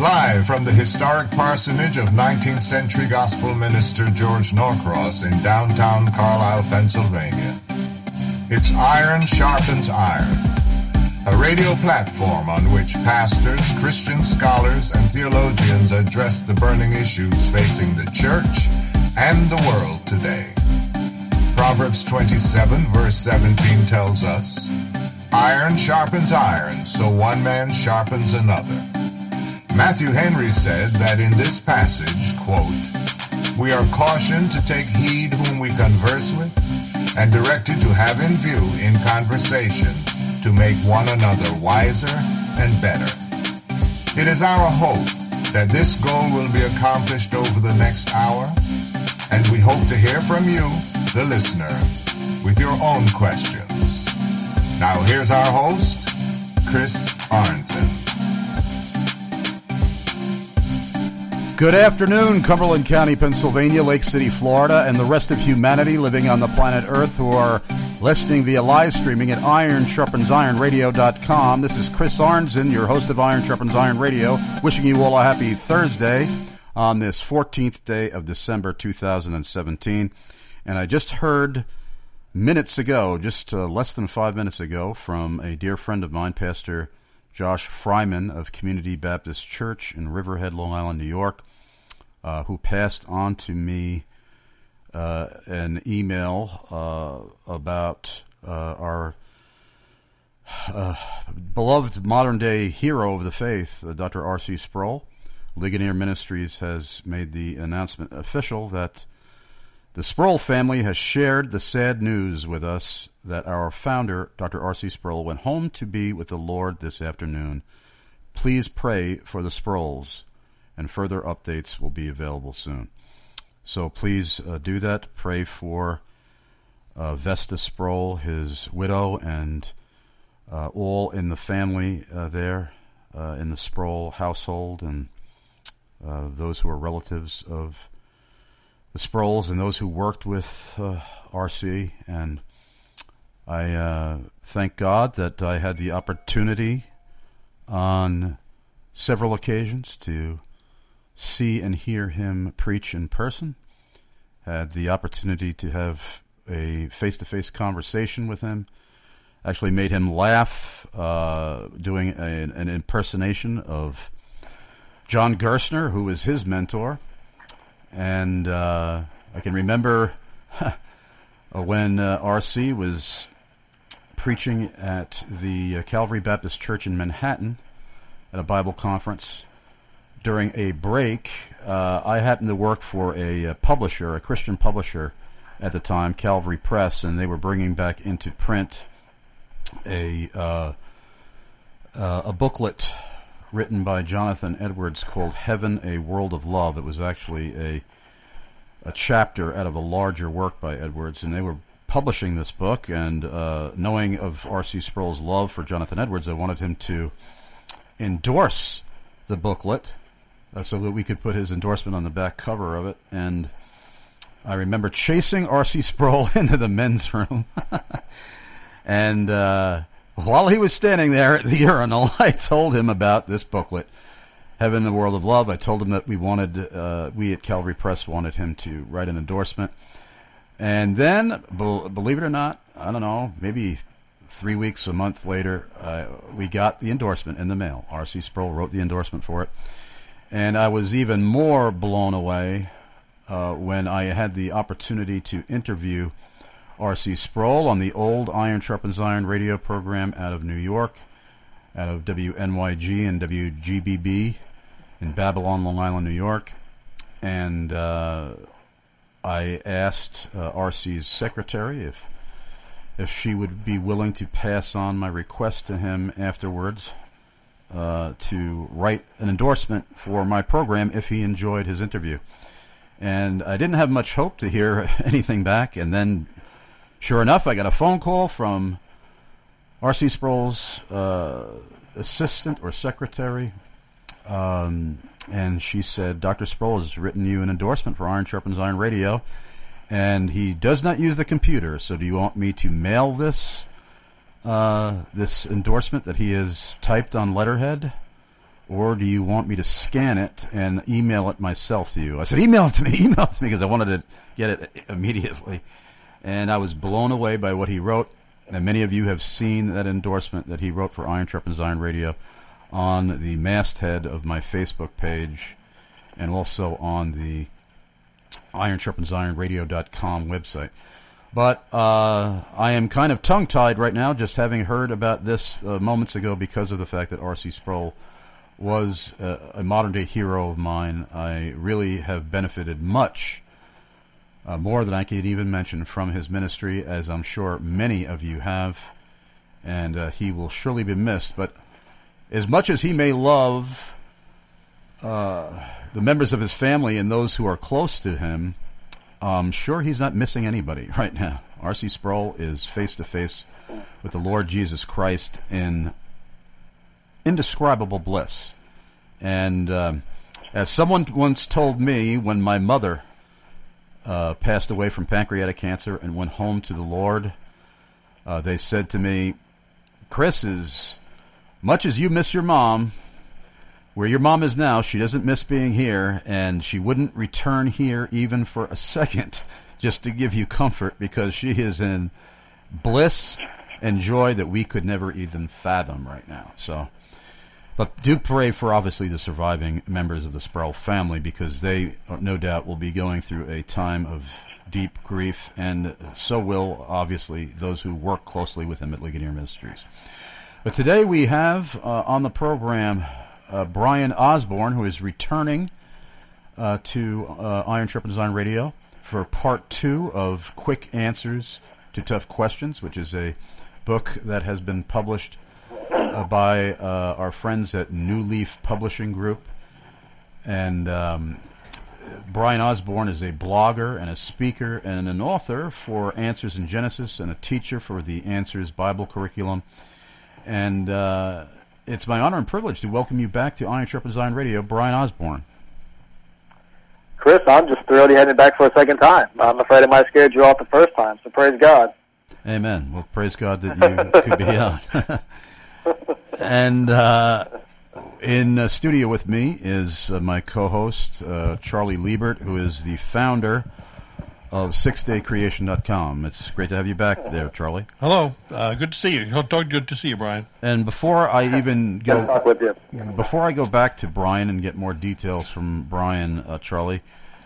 Live from the historic parsonage of 19th century gospel minister George Norcross in downtown Carlisle, Pennsylvania. It's Iron Sharpens Iron, a radio platform on which pastors, Christian scholars, and theologians address the burning issues facing the church and the world today. Proverbs 27 verse 17 tells us, "Iron sharpens iron, so one man sharpens another." Matthew Henry said that in this passage, quote, "We are cautioned to take heed whom we converse with, and directed to have in view in conversation to make one another wiser and better." It is our hope that this goal will be accomplished over the next hour, and we hope to hear from you, the listener, with your own questions. Now here's our host, Chris Arnson. Good afternoon, Cumberland County, Pennsylvania, Lake City, Florida, and the rest of humanity living on the planet Earth who are listening via live streaming at IronSharpensIronRadio.com. This is Chris Arnson, your host of Iron Sharpens Iron Radio, wishing you all a happy Thursday on this 14th day of December 2017. And I just heard minutes ago, just less than 5 minutes ago, from a dear friend of mine, Pastor Josh Fryman of Community Baptist Church in Riverhead, Long Island, New York, who passed on to me an email about our beloved modern-day hero of the faith, Dr. R.C. Sproul. Ligonier Ministries has made the announcement official that the Sproul family has shared the sad news with us that our founder, Dr. R.C. Sproul, went home to be with the Lord this afternoon. Please pray for the Sprouls, and further updates will be available soon. So please do that. Pray for Vesta Sproul, his widow, and all in the family there in the Sproul household, and those who are relatives of the Sprouls and those who worked with R.C. And I thank God that I had the opportunity on several occasions to see and hear him preach in person. Had the opportunity to have a face-to-face conversation with him. Actually made him laugh doing an impersonation of John Gerstner, who was his mentor. And I can remember when R.C. was preaching at the Calvary Baptist Church in Manhattan at a Bible conference. During a break, I happened to work for a publisher, a Christian publisher at the time, Calvary Press, and they were bringing back into print a booklet written by Jonathan Edwards called Heaven, a World of Love. It was actually a chapter out of a larger work by Edwards, and they were publishing this book, and knowing of R.C. Sproul's love for Jonathan Edwards, I wanted him to endorse the booklet so that we could put his endorsement on the back cover of it. And I remember chasing R.C. Sproul into the men's room, and while he was standing there at the urinal, I told him about this booklet, Heaven, the World of Love. I told him that we at Calvary Press wanted him to write an endorsement. And then, believe it or not, I don't know, maybe 3 weeks, a month later, we got the endorsement in the mail. R.C. Sproul wrote the endorsement for it. And I was even more blown away when I had the opportunity to interview R.C. Sproul on the old Iron Sharpens Iron radio program out of New York, out of WNYG and WGBB in Babylon, Long Island, New York. And I asked R.C.'s secretary if she would be willing to pass on my request to him afterwards to write an endorsement for my program if he enjoyed his interview. And I didn't have much hope to hear anything back, and then sure enough, I got a phone call from R.C. Sproul's assistant or secretary, and she said, Dr. Sproul has written you an endorsement for Iron Sharpens Iron Radio, and he does not use the computer, so do you want me to mail this endorsement that he has typed on letterhead, or do you want me to scan it and email it myself to you? I said, email it to me, because I wanted to get it immediately. And I was blown away by what he wrote. And many of you have seen that endorsement that he wrote for Iron Sharpens Iron Radio on the masthead of my Facebook page and also on the IronSharpensIronRadio.com website. But I am kind of tongue-tied right now, just having heard about this moments ago because of the fact that R.C. Sproul was a modern-day hero of mine. I really have benefited much, more than I could even mention, from his ministry, as I'm sure many of you have, and he will surely be missed. But as much as he may love the members of his family and those who are close to him, I'm sure he's not missing anybody right now. R.C. Sproul is face-to-face with the Lord Jesus Christ in indescribable bliss. And as someone once told me when my mother passed away from pancreatic cancer and went home to the Lord, they said to me, Chris, as much as you miss your mom, where your mom is now, she doesn't miss being here, and she wouldn't return here even for a second just to give you comfort, because she is in bliss and joy that we could never even fathom right now. So, but do pray for, obviously, the surviving members of the Sproul family, because they, no doubt, will be going through a time of deep grief, and so will, obviously, those who work closely with him at Ligonier Ministries. But today we have on the program Brian Osborne, who is returning to Iron Sharpens Iron Radio for part 2 of Quick Answers to Tough Questions, which is a book that has been published by our friends at New Leaf Publishing Group. And Brian Osborne is a blogger and a speaker and an author for Answers in Genesis and a teacher for the Answers Bible curriculum. And it's my honor and privilege to welcome you back to Iron Sharpens Iron Radio, Brian Osborne. Chris, I'm just thrilled you had me back for a second time. I'm afraid I might have scared you off the first time, so praise God. Amen. Well, praise God that you could be on. And in studio with me is my co-host, Charlie Liebert, who is the founder of SixDayCreation.com. It's great to have you back there, Charlie. Hello. Good to see you. Good to see you, Brian. And before I even go, talk with you. Before I go back to Brian and get more details from Brian, Charlie,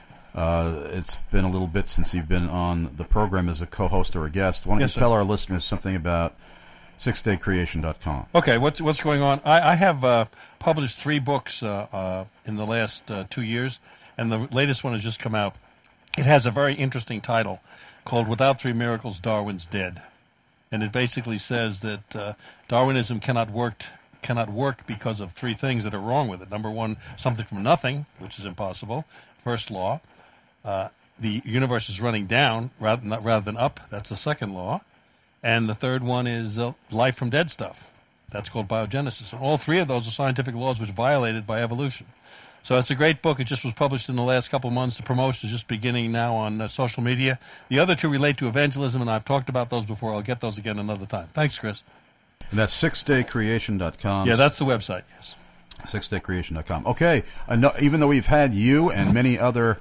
it's been a little bit since you've been on the program as a co-host or a guest. Why don't you tell our listeners something about SixDayCreation.com? Okay, what's going on? I have published 3 books in the last 2 years, and the latest one has just come out. It has a very interesting title called Without 3 Miracles, Darwin's Dead. And it basically says that Darwinism cannot work because of 3 things that are wrong with it. Number 1, something from nothing, which is impossible. First law. The universe is running down rather than up. That's the second law. And the third one is life from dead stuff. That's called biogenesis. And all 3 of those are scientific laws which are violated by evolution. So it's a great book. It just was published in the last couple of months. The promotion is just beginning now on social media. The other 2 relate to evangelism, and I've talked about those before. I'll get those again another time. Thanks, Chris. And that's SixDayCreation.com. Yeah, that's the website, yes. SixDayCreation.com. Okay. Even though we've had you and many other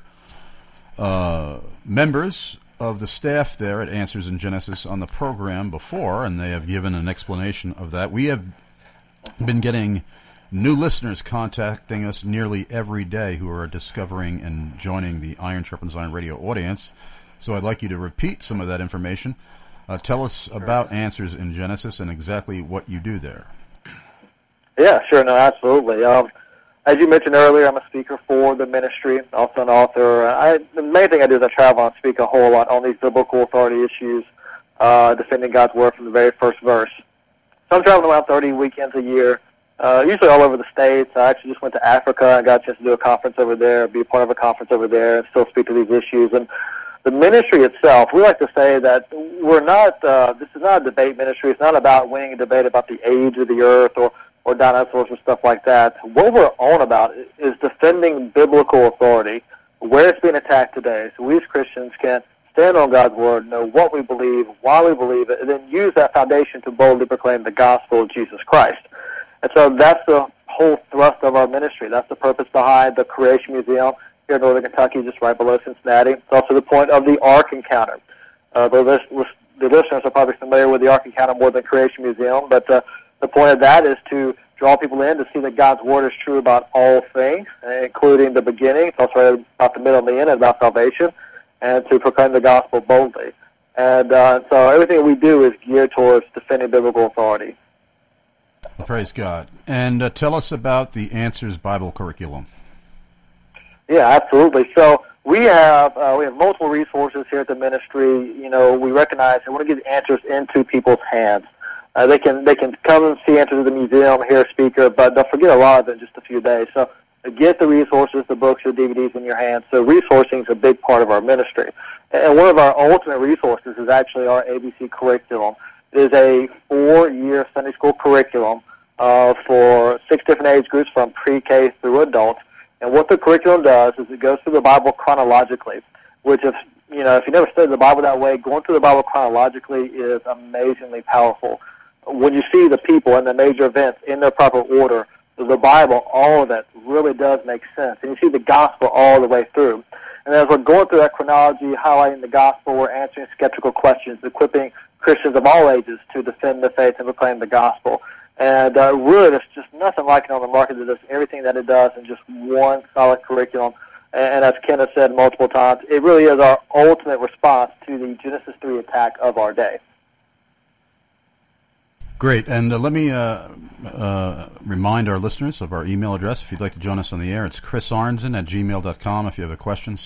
members of the staff there at Answers in Genesis on the program before, and they have given an explanation of that, we have been getting new listeners contacting us nearly every day who are discovering and joining the Iron Sharpens Iron Radio audience. So I'd like you to repeat some of that information. Tell us about Answers in Genesis and exactly what you do there. Yeah, sure. No, absolutely. As you mentioned earlier, I'm a speaker for the ministry, also an author. The main thing I do is I travel and speak a whole lot on these biblical authority issues, defending God's word from the very first verse. So I'm traveling around 30 weekends a year. Usually all over the States. I actually just went to Africa and got a chance to do a conference over there, be a part of a conference over there, and still speak to these issues. And the ministry itself, we like to say that we're not, this is not a debate ministry. It's not about winning a debate about the age of the earth or dinosaurs or stuff like that. What we're on about is defending biblical authority, where it's being attacked today, so we as Christians can stand on God's word, know what we believe, why we believe it, and then use that foundation to boldly proclaim the gospel of Jesus Christ. And so that's the whole thrust of our ministry. That's the purpose behind the Creation Museum here in Northern Kentucky, just right below Cincinnati. It's also the point of the Ark Encounter. The listeners are probably familiar with the Ark Encounter more than Creation Museum, but the point of that is to draw people in to see that God's Word is true about all things, including the beginning. It's also about the middle and the end, and about salvation, and to proclaim the gospel boldly. And so everything we do is geared towards defending biblical authority. Praise God. And tell us about the Answers Bible curriculum. Yeah, absolutely. So we have multiple resources here at the ministry. You know, we recognize and want to get answers into people's hands. They can come and see Answers at the museum, hear a speaker, but they'll forget a lot of it in just a few days. So get the resources, the books, the DVDs in your hands. So resourcing is a big part of our ministry. And one of our ultimate resources is actually our ABC curriculum. It is a 4-year Sunday school curriculum for 6 different age groups from pre-K through adult. And what the curriculum does is it goes through the Bible chronologically, which if you never studied the Bible that way, going through the Bible chronologically is amazingly powerful. When you see the people and the major events in their proper order, the Bible, all of it really does make sense. And you see the gospel all the way through. And as we're going through that chronology, highlighting the gospel, we're answering skeptical questions, equipping Christians of all ages to defend the faith and proclaim the gospel. And really, there's just nothing like it on the market that does everything that it does in just one solid curriculum. And as Ken has said multiple times, it really is our ultimate response to the Genesis 3 attack of our day. Great. And let me remind our listeners of our email address. If you'd like to join us on the air, it's chrisarnzen@gmail.com. If you have a question,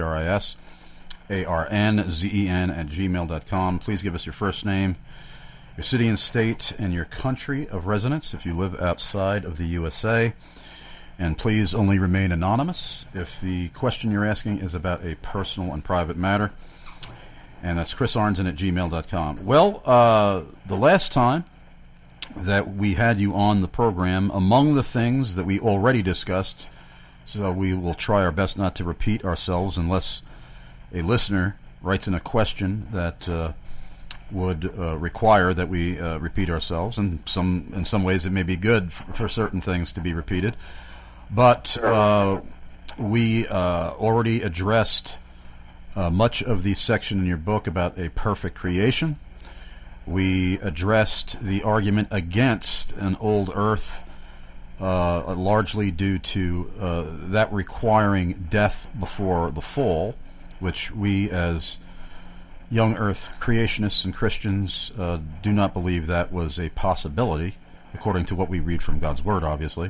CHRISARNZEN@gmail.com. Please give us your first name, your city and state, and your country of residence if you live outside of the USA. And please only remain anonymous if the question you're asking is about a personal and private matter. And that's chrisarnzen@gmail.com. Well, the last time that we had you on the program, among the things that we already discussed, so we will try our best not to repeat ourselves unless a listener writes in a question that would require that we repeat ourselves. And in some ways it may be good for certain things to be repeated. But we already addressed much of the section in your book about a perfect creation. We addressed the argument against an old earth, largely due to that requiring death before the fall, which we as young earth creationists and Christians do not believe that was a possibility, according to what we read from God's Word, obviously.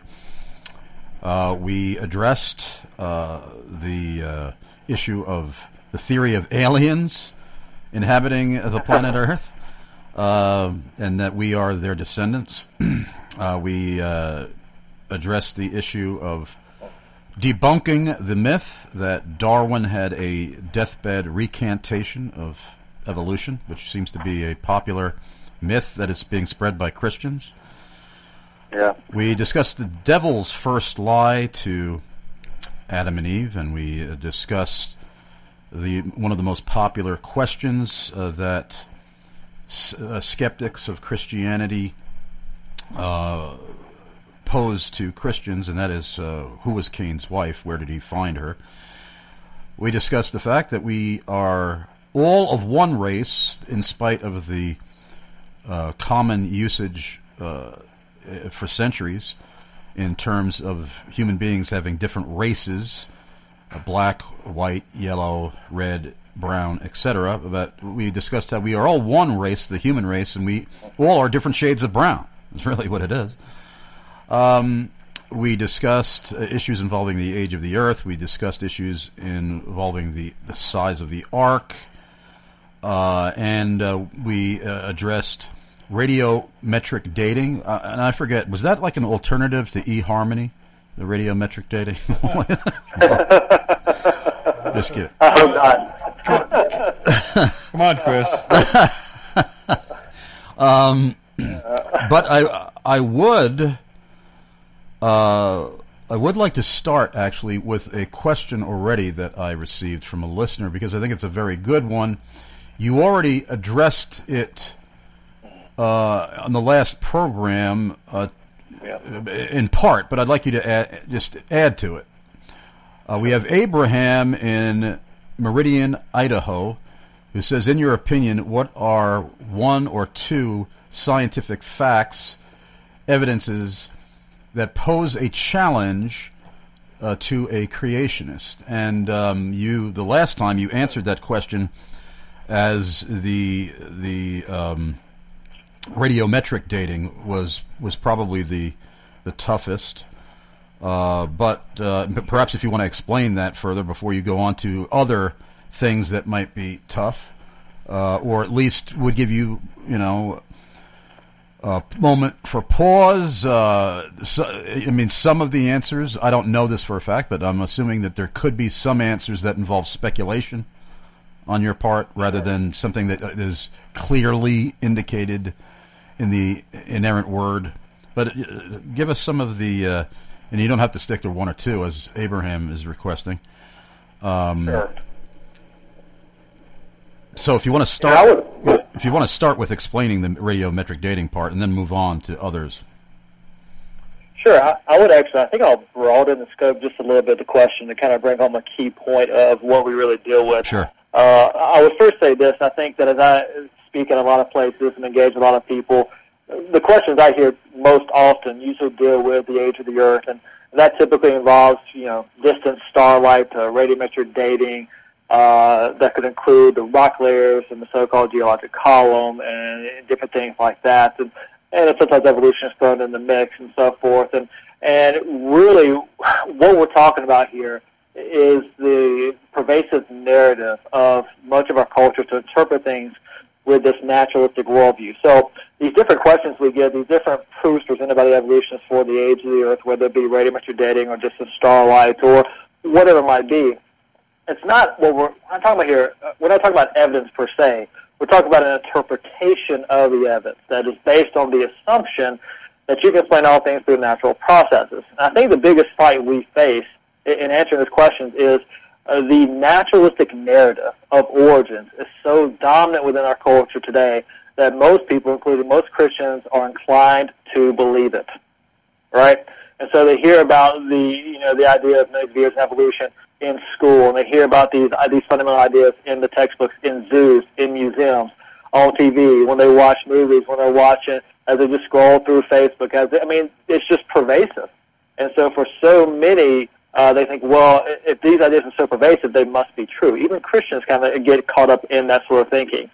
We addressed the issue of the theory of aliens inhabiting the planet Earth, and that we are their descendants. We addressed the issue of debunking the myth that Darwin had a deathbed recantation of evolution, which seems to be a popular myth that is being spread by Christians. Yeah. We discussed the devil's first lie to Adam and Eve, and we discussed one of the most popular questions that skeptics of Christianity pose to Christians, and that is, who was Cain's wife? Where did he find her? We discussed the fact that we are all of one race, in spite of the common usage for centuries in terms of human beings having different races, black, white, yellow, red, brown, etc. But we discussed how we are all one race, the human race, and we all are different shades of brown. That's really what it is. We discussed issues involving the age of the earth. We discussed issues involving the size of the ark. And we addressed radiometric dating. And I forget, was that like an alternative to eHarmony, the radiometric dating? Just kidding. I hope not. Come on, Chris. But I would like to start actually with a question already that I received from a listener, because I think it's a very good one. You already addressed it on the last program in part, but I'd like you to just add to it. We have Abraham in Meridian, Idaho, who says, in your opinion, what are one or two scientific facts, evidences that pose a challenge to a creationist? And the last time you answered that question as the radiometric dating was probably the toughest. But perhaps if you want to explain that further before you go on to other things that might be tough, or at least would give you, a moment for pause. Some of the answers, I don't know this for a fact, but I'm assuming that there could be some answers that involve speculation on your part rather than something that is clearly indicated in the inerrant word. But give us some of the, and you don't have to stick to one or two as Abraham is requesting. Sure. So if you want to start with explaining the radiometric dating part and then move on to others. Sure. I would actually, I think I'll broaden the scope just a little bit of the question to kind of bring home a key point of what we really deal with. Sure. I would first say this. I think that as I speak in a lot of places and engage a lot of people, the questions I hear most often usually deal with the age of the Earth, and that typically involves, distant starlight, radiometric dating, that could include the rock layers and the so-called geologic column and different things like that. And sometimes evolution is thrown in the mix and so forth. And really what we're talking about here is the pervasive narrative of much of our culture to interpret things with this naturalistic worldview. So these different questions we get, these different proofs presented by the evolutionists for the age of the Earth, whether it be radiometric dating or distant starlight or whatever it might be, it's not what we're not talking about here. We're not talking about evidence per se. We're talking about an interpretation of the evidence that is based on the assumption that you can explain all things through natural processes. And I think the biggest fight we face in answering these questions is the naturalistic narrative of origins is so dominant within our culture today that most people, including most Christians, are inclined to believe it, right? And so they hear about the idea of millions of years of evolution in school, and they hear about these fundamental ideas in the textbooks, in zoos, in museums, on TV, when they watch movies, when they're watching, as they just scroll through Facebook. It's just pervasive. And so for so many, they think, well, if these ideas are so pervasive, they must be true. Even Christians kind of get caught up in that sort of thinking.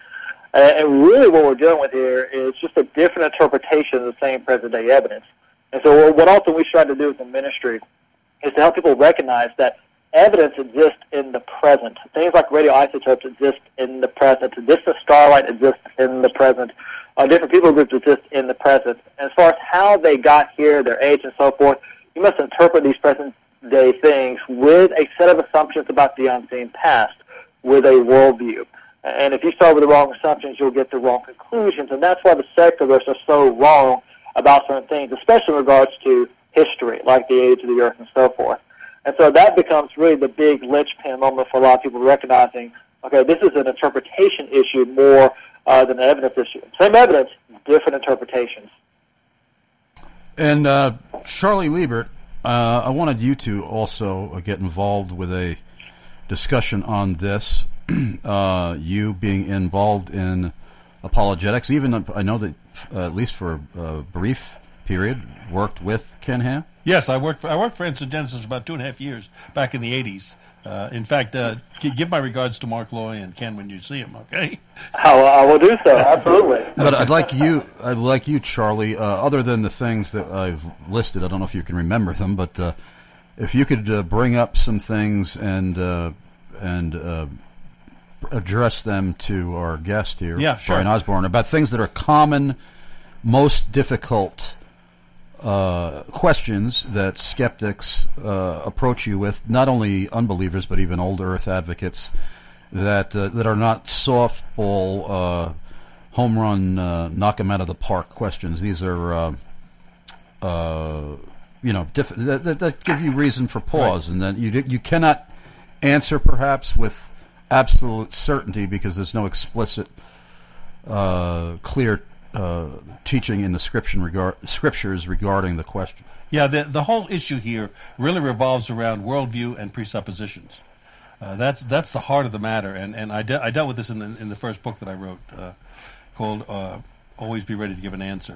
And really what we're dealing with here is just a different interpretation of the same present-day evidence. And so what also we try to do as a ministry is to help people recognize that evidence exists in the present. Things like radioisotopes exist in the present. Distant starlight exists in the present. Different people groups exist in the present. And as far as how they got here, their age and so forth, you must interpret these present-day things with a set of assumptions about the unseen past, with a worldview. And if you start with the wrong assumptions, you'll get the wrong conclusions. And that's why the secularists are so wrong about certain things, especially in regards to history, like the age of the Earth and so forth. And so that becomes really the big linchpin moment for a lot of people recognizing, okay, this is an interpretation issue more than an evidence issue. Same evidence, different interpretations. And Charlie Liebert, I wanted you to also get involved with a discussion on this. You being involved in apologetics, even I know that at least for a brief period, worked with Ken Ham. Yes, I worked for Answer Genesis about 2.5 years back in the 80s. In fact, give my regards to Mark Loy and Ken when you see him. Okay, I will do so. Absolutely. But I'd like you, Charlie. Other than the things that I've listed, I don't know if you can remember them, but if you could bring up some things and address them to our guest here, yeah, sure. Brian Osborne, about things that are common, most difficult questions that skeptics approach you with, not only unbelievers but even old Earth advocates, that are not softball, home run, knock them out of the park questions. These are that give you reason for pause, right. And then you cannot answer perhaps with absolute certainty because there's no explicit, clear teaching in the scriptures regarding the question. Yeah, the whole issue here really revolves around worldview and presuppositions. That's the heart of the matter, and I dealt with this in the first book that I wrote called "Always Be Ready to Give an Answer."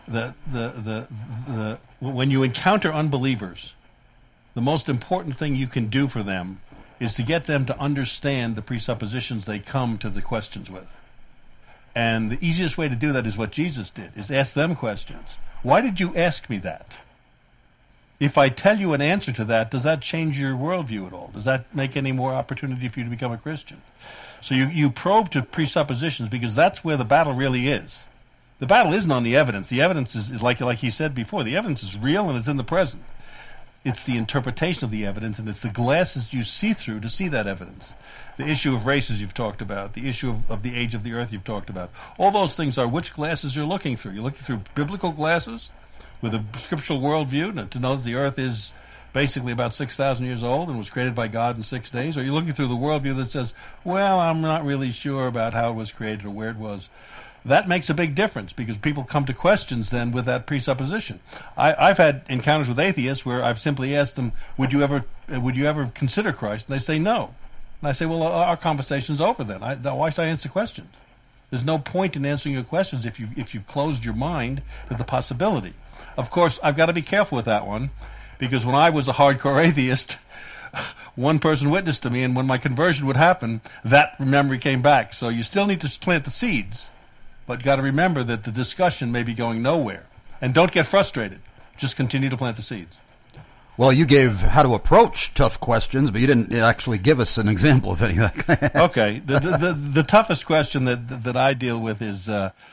When you encounter unbelievers, the most important thing you can do for them is to get them to understand the presuppositions they come to the questions with. And the easiest way to do that is what Jesus did, is ask them questions. Why did you ask me that? If I tell you an answer to that, does that change your worldview at all? Does that make any more opportunity for you to become a Christian? So you probe to presuppositions because that's where the battle really is. The battle isn't on the evidence. The evidence is like he said before, the evidence is real and it's in the present. It's the interpretation of the evidence, and it's the glasses you see through to see that evidence. The issue of races you've talked about, the issue of the age of the earth you've talked about. All those things are which glasses you're looking through. You're looking through biblical glasses with a scriptural worldview to know that the earth is basically about 6,000 years old and was created by God in 6 days. Or you're looking through the worldview that says, well, I'm not really sure about how it was created or where it was. That makes a big difference because people come to questions then with that presupposition. I've had encounters with atheists where I've simply asked them, would you ever consider Christ? And they say no. And I say, well, our conversation's over then. Why should I answer questions? There's no point in answering your questions if you've closed your mind to the possibility. Of course, I've got to be careful with that one because when I was a hardcore atheist, one person witnessed to me, and when my conversion would happen, that memory came back. So you still need to plant the seeds. But got to remember that the discussion may be going nowhere. And don't get frustrated. Just continue to plant the seeds. Well, you gave how to approach tough questions, but you didn't actually give us an example of any of that. Okay. The toughest question that I deal with is,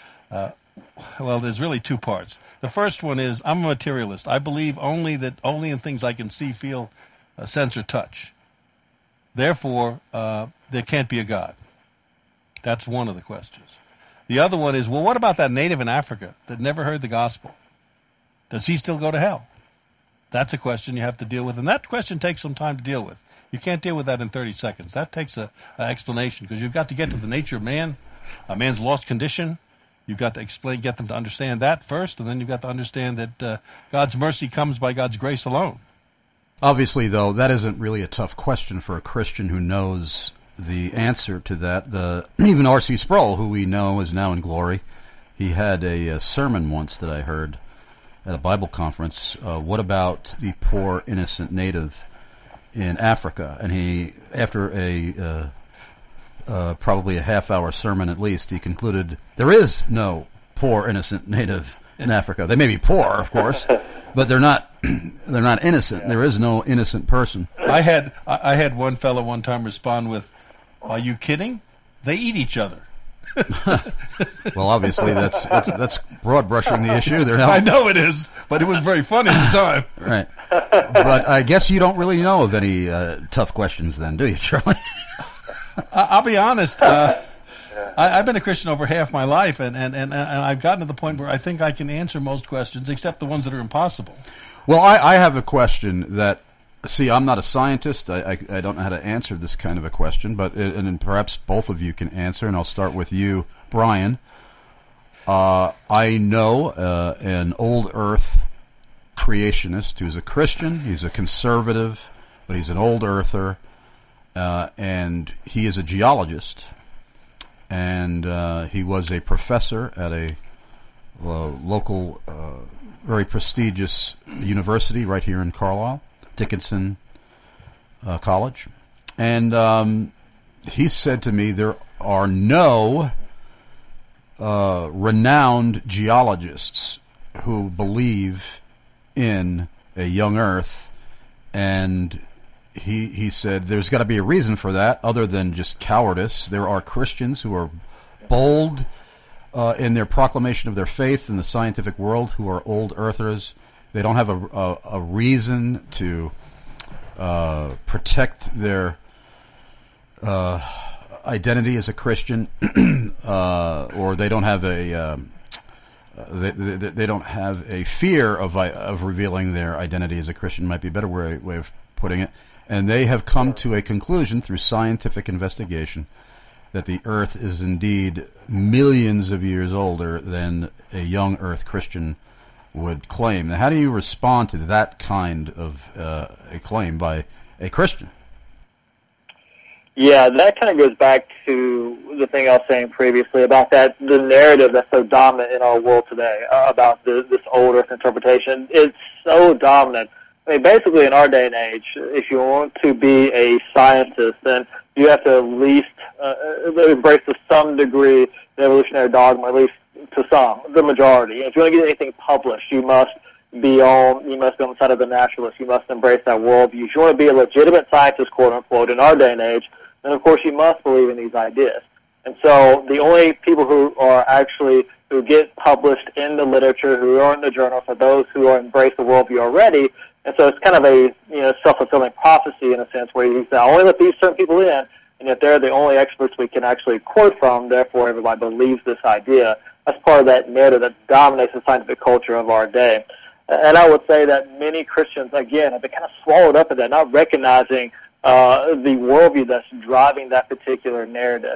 well, there's really two parts. The first one is, I'm a materialist. I believe only in things I can see, feel, sense, or touch. Therefore, there can't be a God. That's one of the questions. The other one is, well, what about that native in Africa that never heard the gospel? Does he still go to hell? That's a question you have to deal with, and that question takes some time to deal with. You can't deal with that in 30 seconds. That takes an explanation because you've got to get to the nature of man, a man's lost condition. You've got to get them to understand that first, and then you've got to understand that God's mercy comes by God's grace alone. Obviously, though, that isn't really a tough question for a Christian who knows the answer to that. Even R.C. Sproul, who we know is now in glory, he had a sermon once that I heard at a Bible conference. What about the poor, innocent native in Africa? And he, after probably a half-hour sermon at least, he concluded, there is no poor, innocent native in Africa. They may be poor, of course, but they're not innocent. There is no innocent person. I had one fellow one time respond with, "Are you kidding? They eat each other." Well, obviously that's broad brushing the issue. I know it is, but it was very funny at the time. Right. But I guess you don't really know of any tough questions then, do you, Charlie? I'll be honest. I've been a Christian over half my life, and I've gotten to the point where I think I can answer most questions, except the ones that are impossible. Well, I have a question that, see, I'm not a scientist. I don't know how to answer this kind of a question, but and perhaps both of you can answer, and I'll start with you, Brian. I know an old earth creationist who's a Christian. He's a conservative, but he's an old earther, and he is a geologist. And he was a professor at a local, very prestigious university right here in Carlisle, Dickinson College. And he said to me there are no renowned geologists who believe in a young earth, and he said there's got to be a reason for that other than just cowardice. There are Christians who are bold in their proclamation of their faith in the scientific world who are old earthers. They don't have a reason to protect their identity as a Christian, or they don't have they don't have a fear of revealing their identity as a Christian. Might be a better way of putting it. And they have come to a conclusion through scientific investigation that the Earth is indeed millions of years older than a young Earth Christian would claim. Now, how do you respond to that kind of a claim by a Christian? Yeah, that kind of goes back to the thing I was saying previously about the narrative that's so dominant in our world today about this old Earth interpretation. It's so dominant. I mean, basically, in our day and age, if you want to be a scientist, then you have to at least embrace to some degree the evolutionary dogma, at least to some, the majority. If you want to get anything published, you must be on the side of the naturalist. You must embrace that worldview. If you want to be a legitimate scientist, quote unquote, in our day and age, then of course you must believe in these ideas. And so the only people who get published in the literature, who are in the journals, are those who embrace the worldview already. And so it's kind of a self-fulfilling prophecy in a sense, where you say, I only let these certain people in, and if they're the only experts we can actually quote from, therefore everybody believes this idea. That's part of that narrative that dominates the scientific culture of our day. And I would say that many Christians, again, have been kind of swallowed up in that, not recognizing the worldview that's driving that particular narrative.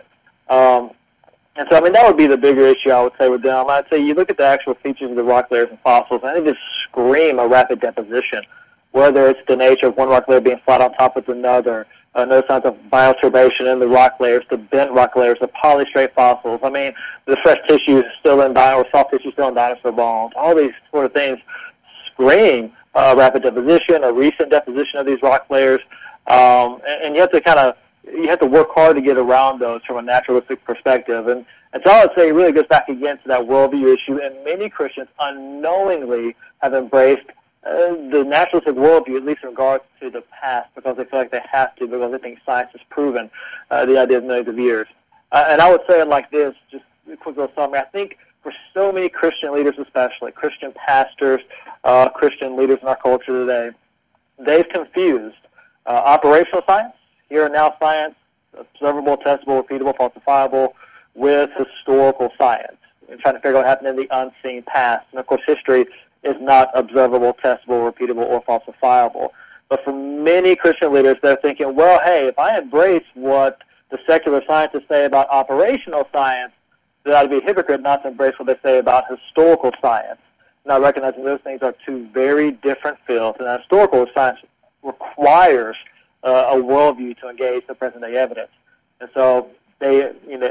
And so, I mean, that would be the bigger issue, I would say, with them. I'd say you look at the actual features of the rock layers and fossils, and they just scream a rapid deposition, whether it's the nature of one rock layer being flat on top of another, no signs of bioturbation in the rock layers, the bent rock layers, the polystrate fossils. I mean, the fresh tissue is still in or soft tissue still in dinosaur bones. All these sort of things scream rapid deposition, a recent deposition of these rock layers, and you have to work hard to get around those from a naturalistic perspective. And so I would say it really goes back again to that worldview issue, and many Christians unknowingly have embraced the naturalistic worldview, at least in regards to the past, because they feel like they have to, because they think science has proven the idea of millions of years. And I would say it like this, just a quick little summary. I think for so many Christian leaders, especially Christian pastors, Christian leaders in our culture today, they've confused operational science, here and now science, observable, testable, repeatable, falsifiable, with historical science, and trying to figure out what happened in the unseen past. And of course, history is not observable, testable, repeatable, or falsifiable. But for many Christian leaders, they're thinking, well, hey, if I embrace what the secular scientists say about operational science, then I'd be a hypocrite not to embrace what they say about historical science. Not recognizing those things are two very different fields, and historical science requires a worldview to engage the present-day evidence. And so they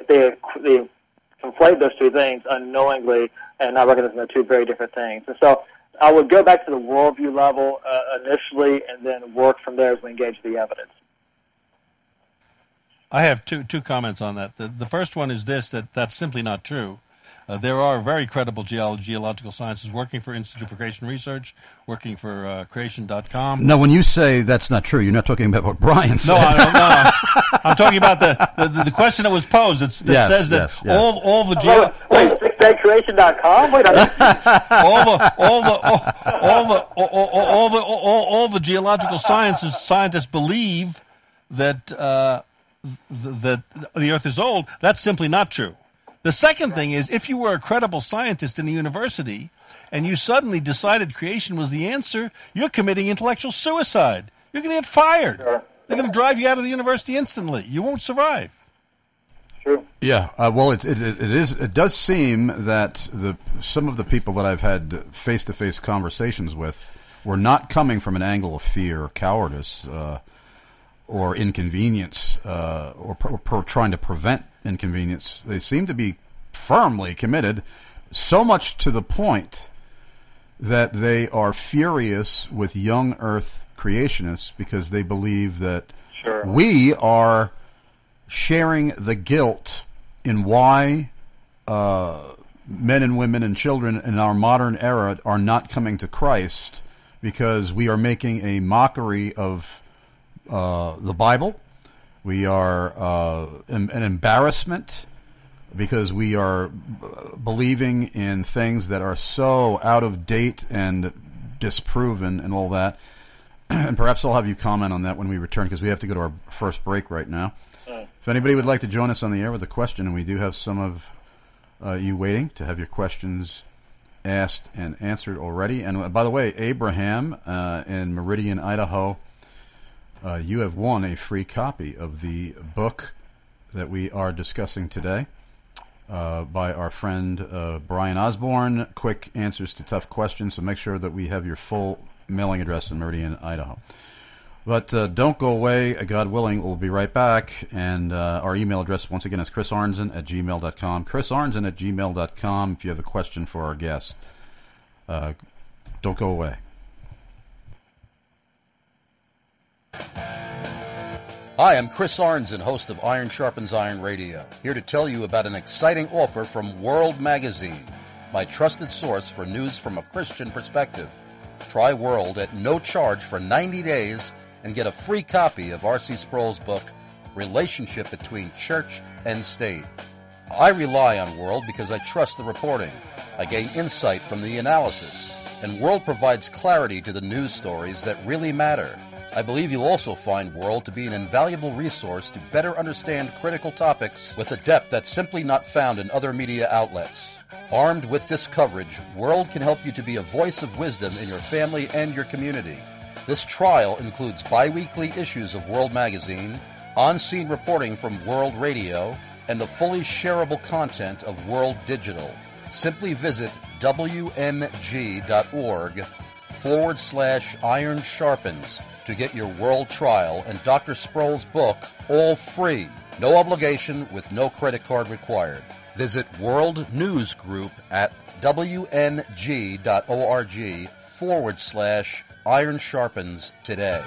conflate those two things unknowingly and not recognizing they're two very different things. And so I would go back to the worldview level initially, and then work from there as we engage the evidence. I have two comments on that. The first one is this, that's simply not true. There are very credible geological sciences working for Institute for Creation Research, working for creation.com. No, when you say that's not true, you're not talking about what Brian said. No, I'm talking about the question that was posed. It says that all the Wait, say creation.com? Wait, all the geological scientists believe that that the Earth is old. That's simply not true. The second thing is, if you were a credible scientist in a university and you suddenly decided creation was the answer, you're committing intellectual suicide. You're going to get fired. Sure. They're going to drive you out of the university instantly. You won't survive. True. Yeah, well, it does seem that some of the people that I've had face-to-face conversations with were not coming from an angle of fear, cowardice, or inconvenience, or trying to prevent inconvenience. They seem to be firmly committed, so much to the point that they are furious with young Earth creationists because they believe that we are sharing the guilt in why men and women and children in our modern era are not coming to Christ, because we are making a mockery of the Bible. We are an embarrassment because we are believing in things that are so out of date and disproven and all that. And perhaps I'll have you comment on that when we return, because we have to go to our first break right now. If anybody would like to join us on the air with a question, and we do have some of you waiting to have your questions asked and answered already. And by the way, Abraham in Meridian, Idaho, you have won a free copy of the book, that we are discussing today by our friend Brian Osborne. Quick answers to tough questions, so make sure that we have your full mailing address in Meridian, Idaho. But don't go away. God willing, we'll be right back. And our email address, once again, is chrisarnzen@gmail.com. chrisarnzen@gmail.com if you have a question for our guest. Don't go away. Hi, I'm Chris Arnzen, host of Iron Sharpens Iron Radio, here to tell you about an exciting offer from World Magazine, my trusted source for news from a Christian perspective. Try World at no charge for 90 days and get a free copy of R.C. Sproul's book, Relationship Between Church and State. I rely on World because I trust the reporting. I gain insight from the analysis, and World provides clarity to the news stories that really matter. I believe you'll also find World to be an invaluable resource to better understand critical topics with a depth that's simply not found in other media outlets. Armed with this coverage, World can help you to be a voice of wisdom in your family and your community. This trial includes bi-weekly issues of World Magazine, on-scene reporting from World Radio, and the fully shareable content of World Digital. Simply visit wmg.org/Iron Sharpens to get your World trial and Dr. Sproul's book all free. No obligation with no credit card required. Visit World News Group at wmg.org/Iron Sharpens today.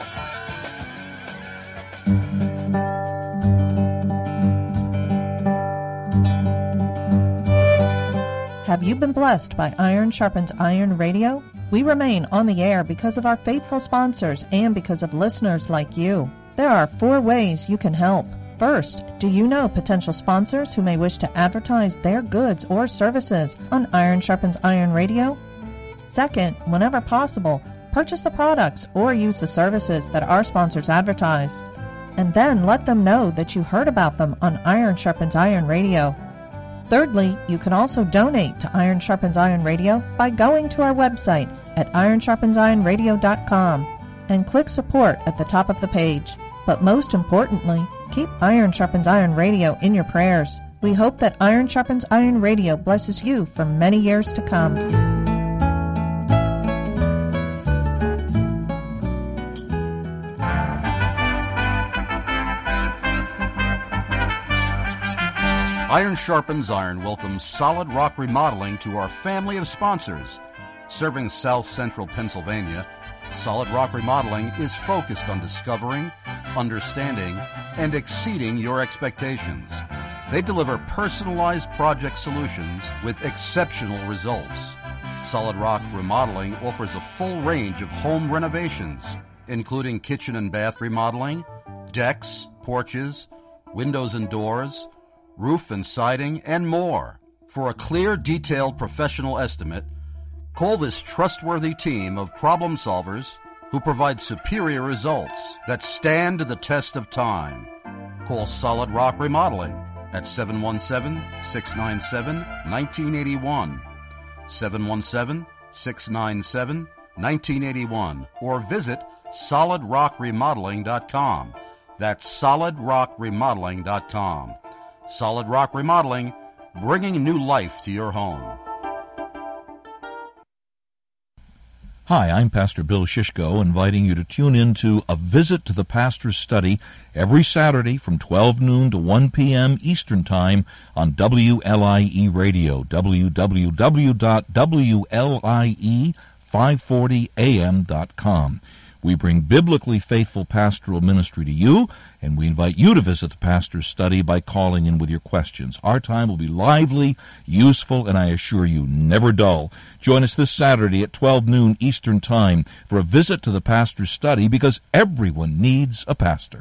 Have you been blessed by Iron Sharpens Iron Radio? We remain on the air because of our faithful sponsors and because of listeners like you. There are 4 ways you can help. First, do you know potential sponsors who may wish to advertise their goods or services on Iron Sharpens Iron Radio? Second, whenever possible, purchase the products or use the services that our sponsors advertise. And then let them know that you heard about them on Iron Sharpens Iron Radio. Thirdly, you can also donate to Iron Sharpens Iron Radio by going to our website at ironsharpensironradio.com and click support at the top of the page. But most importantly, keep Iron Sharpens Iron Radio in your prayers. We hope that Iron Sharpens Iron Radio blesses you for many years to come. Iron Sharpens Iron welcomes Solid Rock Remodeling to our family of sponsors. Serving South Central Pennsylvania, Solid Rock Remodeling is focused on discovering, understanding, and exceeding your expectations. They deliver personalized project solutions with exceptional results. Solid Rock Remodeling offers a full range of home renovations, including kitchen and bath remodeling, decks, porches, windows and doors, roof and siding, and more. For a clear, detailed, professional estimate, call this trustworthy team of problem solvers who provide superior results that stand the test of time. Call Solid Rock Remodeling at 717-697-1981, 717-697-1981, or visit solidrockremodeling.com. That's solidrockremodeling.com. Solid Rock Remodeling, bringing new life to your home. Hi, I'm Pastor Bill Shishko, inviting you to tune in to A Visit to the Pastor's Study every Saturday from 12 noon to 1 p.m. Eastern Time on WLIE Radio, www.WLIE540am.com. We bring biblically faithful pastoral ministry to you, and we invite you to visit the pastor's study by calling in with your questions. Our time will be lively, useful, and I assure you, never dull. Join us this Saturday at 12 noon Eastern Time for a visit to the pastor's study, because everyone needs a pastor.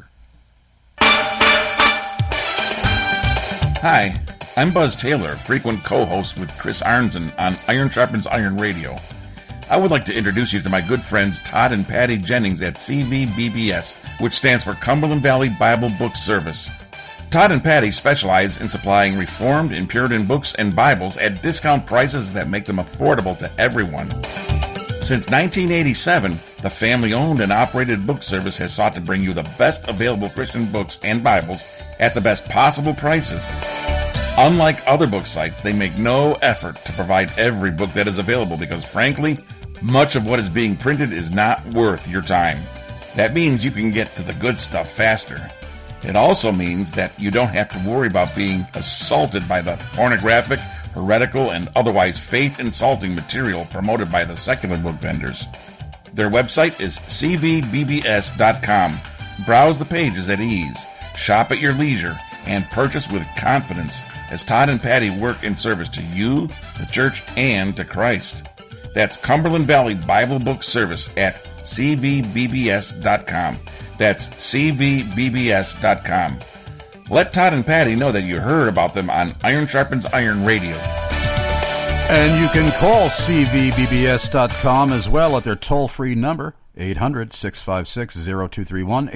Hi, I'm Buzz Taylor, frequent co-host with Chris Arnzen on Iron Sharpens Iron Radio. I would like to introduce you to my good friends Todd and Patty Jennings at CVBBS, which stands for Cumberland Valley Bible Book Service. Todd and Patty specialize in supplying Reformed and Puritan books and Bibles at discount prices that make them affordable to everyone. Since 1987, the family-owned and operated book service has sought to bring you the best available Christian books and Bibles at the best possible prices. Unlike other book sites, they make no effort to provide every book that is available because, frankly, much of what is being printed is not worth your time. That means you can get to the good stuff faster. It also means that you don't have to worry about being assaulted by the pornographic, heretical, and otherwise faith-insulting material promoted by the secular book vendors. Their website is cvbbs.com. Browse the pages at ease, shop at your leisure, and purchase with confidence as Todd and Patty work in service to you, the church, and to Christ. That's Cumberland Valley Bible Book Service at cvbbs.com. That's cvbbs.com. Let Todd and Patty know that you heard about them on Iron Sharpens Iron Radio. And you can call cvbbs.com as well at their toll-free number, 800-656-0231,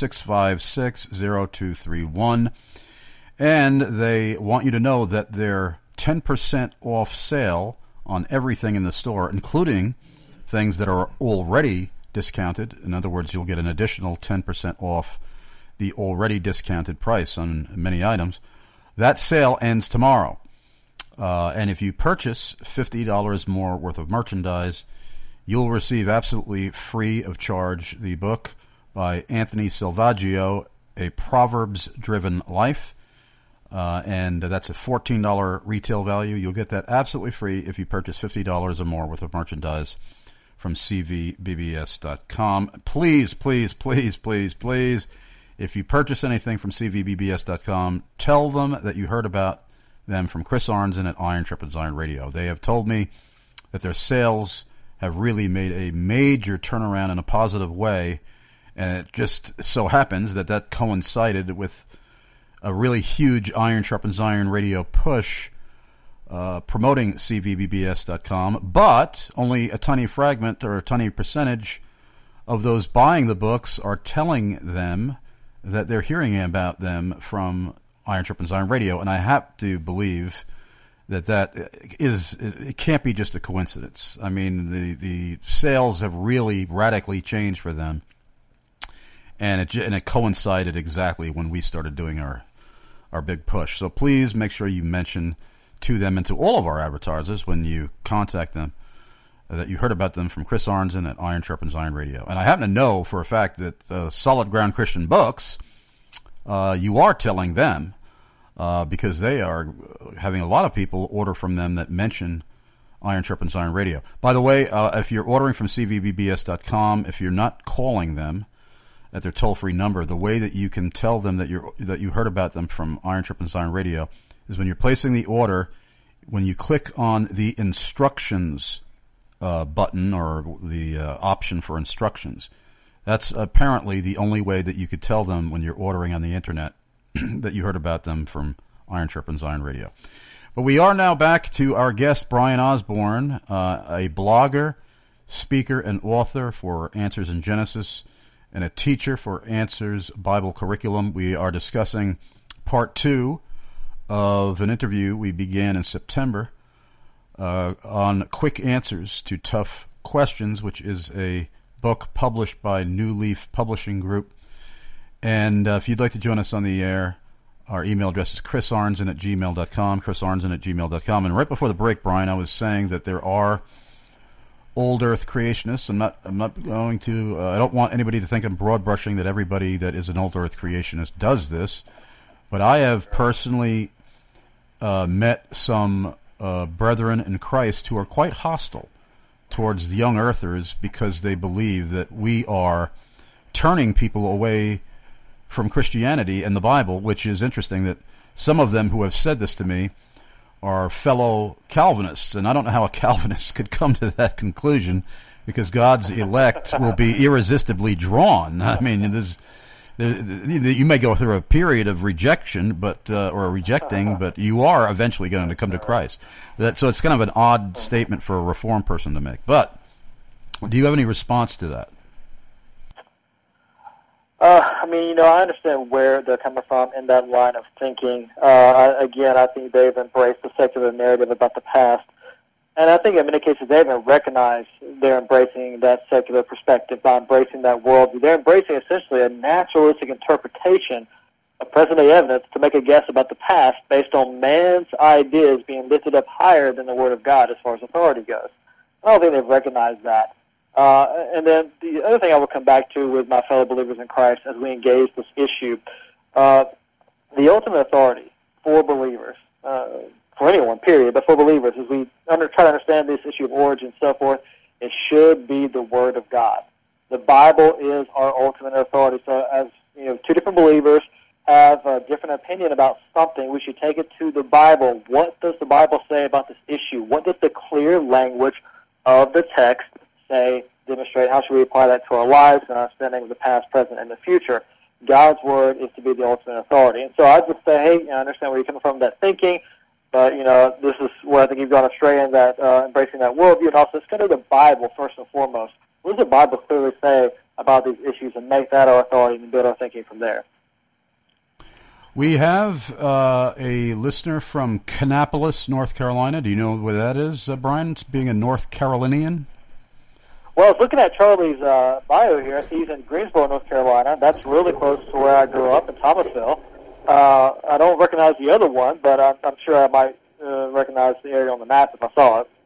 800-656-0231. And they want you to know that their 10% off sale on everything in the store, including things that are already discounted. In other words, you'll get an additional 10% off the already discounted price on many items. That sale ends tomorrow. And if you purchase $50 more worth of merchandise, you'll receive absolutely free of charge the book by Anthony Silvaggio, A Proverbs-Driven Life. And that's a $14 retail value. You'll get that absolutely free if you purchase $50 or more worth of merchandise from cvbbs.com. Please, please, please, please, please, if you purchase anything from cvbbs.com, tell them that you heard about them from Chris Arnzen at Iron Sharpens Iron Radio. They have told me that their sales have really made a major turnaround in a positive way, and it just so happens that that coincided with a really huge Iron Sharpens Iron Radio push promoting cvbbs.com, but only a tiny fragment or a tiny percentage of those buying the books are telling them that they're hearing about them from Iron Sharpens Iron Radio, and I have to believe that it can't be just a coincidence. I mean, the sales have really radically changed for them, and it coincided exactly when we started doing our big push. So please make sure you mention to them and to all of our advertisers when you contact them that you heard about them from Chris Arnzen at Iron Sharpens Iron Radio. And I happen to know for a fact that Solid Ground Christian Books, you are telling them because they are having a lot of people order from them that mention Iron Sharpens Iron Radio. By the way, if you're ordering from cvbbs.com, if you're not calling them at their toll-free number, the way that you can tell them that you heard about them from Iron Sharpens Iron Radio is when you're placing the order, when you click on the instructions button or the option for instructions. That's apparently the only way that you could tell them when you're ordering on the internet that you heard about them from Iron Sharpens Iron Radio. But we are now back to our guest, Brian Osborne, a blogger, speaker, and author for Answers in Genesis, and a teacher for Answers Bible Curriculum. We are discussing part 2 of an interview we began in September on Quick Answers to Tough Questions, which is a book published by New Leaf Publishing Group. And if you'd like to join us on the air, our email address is chrisarnzen@gmail.com, chrisarnzen@gmail.com. And right before the break, Brian, I was saying that there are old Earth creationists. I'm not going to. I don't want anybody to think I'm broad brushing that everybody that is an old Earth creationist does this. But I have personally met some brethren in Christ who are quite hostile towards the young Earthers because they believe that we are turning people away from Christianity and the Bible, which is interesting that some of them who have said this to me are fellow Calvinists, and I don't know how a Calvinist could come to that conclusion because God's elect will be irresistibly drawn. I mean, you may go through a period of rejection, or rejecting, but you are eventually going to come to Christ. So it's kind of an odd statement for a Reformed person to make. But do you have any response to that? I mean, I understand where they're coming from in that line of thinking. Again, I think they've embraced the secular narrative about the past. And I think in many cases they even recognize they're embracing that secular perspective by embracing that worldview. They're embracing essentially a naturalistic interpretation of present-day evidence to make a guess about the past based on man's ideas being lifted up higher than the Word of God as far as authority goes. I don't think they've recognized that. And then the other thing I will come back to with my fellow believers in Christ as we engage this issue, the ultimate authority for believers, for anyone, period, but for believers, as we try to understand this issue of origin and so forth, it should be the Word of God. The Bible is our ultimate authority. So as two different believers have a different opinion about something, we should take it to the Bible. What does the Bible say about this issue? What does the clear language of the text say, demonstrate? How should we apply that to our lives and our understanding of the past, present, and the future? God's Word is to be the ultimate authority. And so I just say, hey, I understand where you're coming from, that thinking, but, this is where I think you've gone astray in that embracing that worldview. And also, study the Bible first and foremost. What does the Bible clearly say about these issues, and make that our authority and build our thinking from there? We have a listener from Kannapolis, North Carolina. Do you know where that is, Brian, being a North Carolinian? Well, I was looking at Charlie's bio here. He's in Greensboro, North Carolina. That's really close to where I grew up in Thomasville. I don't recognize the other one, but I'm sure I might recognize the area on the map if I saw it.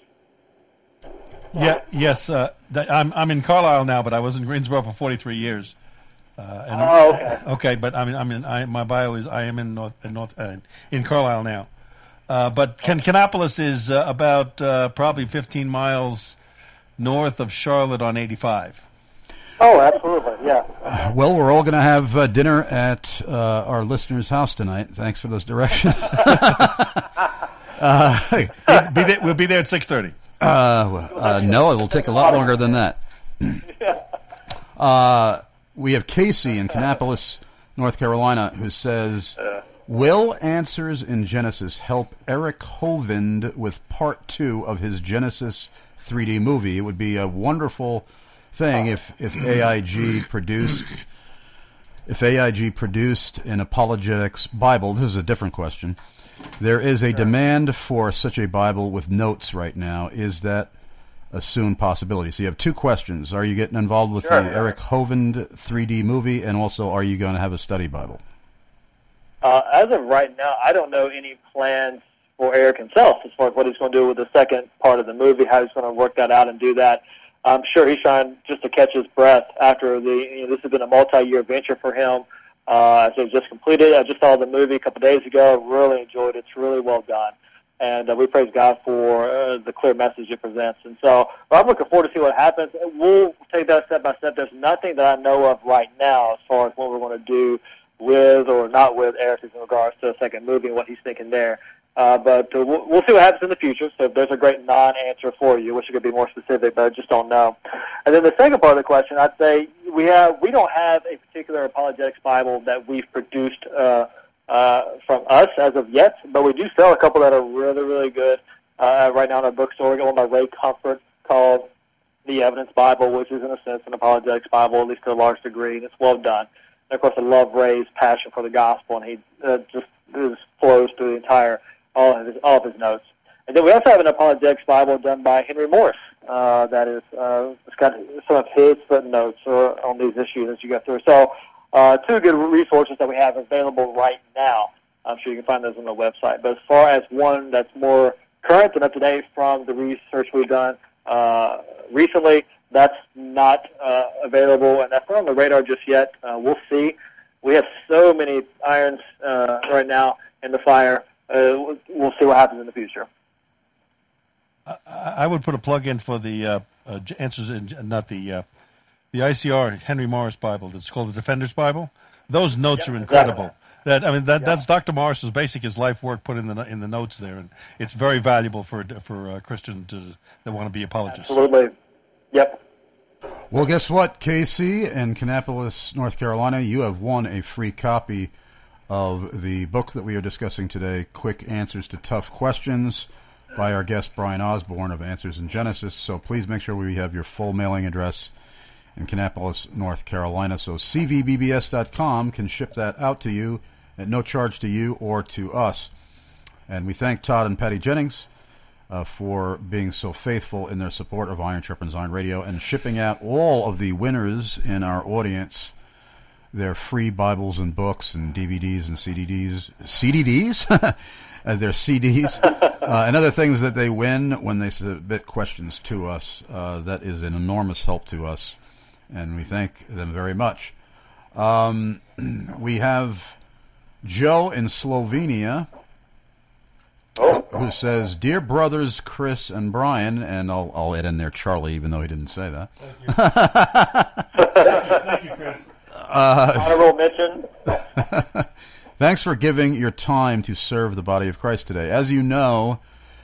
Yes. I'm in Carlisle now, but I was in Greensboro for 43 years. Okay. Okay, but my bio is I am in Carlisle now. But Kannapolis is about probably 15 miles north of Charlotte on 85. Oh, absolutely, yeah. Well, we're all going to have dinner at our listener's house tonight. Thanks for those directions. We'll be there at 6:30. No, it will take a lot longer than that. We have Casey in Kannapolis, North Carolina, who says, will Answers in Genesis help Eric Hovind with part 2 of his Genesis 3D movie? It would be a wonderful thing if AIG produced an apologetics Bible. This is a different question. There is a demand for such a Bible with notes right now. Is that a soon possibility? So you have two questions. Are you getting involved with the Eric Hovind 3D movie, and also are you going to have a study Bible? As of right now, I don't know any plans for Eric himself as far as what he's going to do with the second part of the movie, how he's going to work that out and do that. I'm sure he's trying just to catch his breath after this has been a multi-year venture for him. So it's just completed. I just saw the movie a couple of days ago. Really enjoyed it. It's really well done. And we praise God for the clear message it presents. And so I'm looking forward to see what happens. We'll take that step by step. There's nothing that I know of right now as far as what we're going to do with or not with Eric in regards to the second movie and what he's thinking there. But we'll see what happens in the future. So if there's a great non-answer for you, wish it could be more specific, but I just don't know. And then the second part of the question, I'd say we don't have a particular apologetics Bible that we've produced from us as of yet, but we do sell a couple that are really, really good right now in our bookstore. We got one by Ray Comfort called The Evidence Bible, which is in a sense an apologetics Bible, at least to a large degree, and it's well done. And of course, I love Ray's passion for the gospel, and he just flows through the entire all of his notes. And then we also have an apologetics Bible done by Henry Morris. That is, it's got some of his footnotes on these issues as you go through. So, two good resources that we have available right now. I'm sure you can find those on the website. But as far as one that's more current and up to date from the research we've done recently, that's not available, and that's not on the radar just yet. We'll see. We have so many irons right now in the fire. We'll see what happens in the future. I would put a plug in for the answers in the ICR Henry Morris Bible. That's called the Defender's Bible. Those notes are incredible. Exactly. That's Dr. Morris's his life work put in the notes there, and it's very valuable for Christians that want to be apologists. Absolutely. Yep. Well, guess what, Casey in Kannapolis, North Carolina, you have won a free copy of the book that we are discussing today, Quick Answers to Tough Questions, by our guest Brian Osborne of Answers in Genesis. So please make sure we have your full mailing address in Kannapolis, North Carolina. So cvbbs.com can ship that out to you at no charge to you or to us. And we thank Todd and Patty Jennings for being so faithful in their support of Iron Sharpens Iron Radio and shipping out all of the winners in our audience their free Bibles and books and DVDs and CDs? Their CDs and other things that they win when they submit questions to us. That is an enormous help to us, and we thank them very much. We have Joe in Slovenia who says, "Dear brothers Chris and Brian," and I'll add in there Charlie, even though he didn't say that. Thank you, Chris. Honorable mention. Thanks for giving your time to serve the body of Christ today. As you know,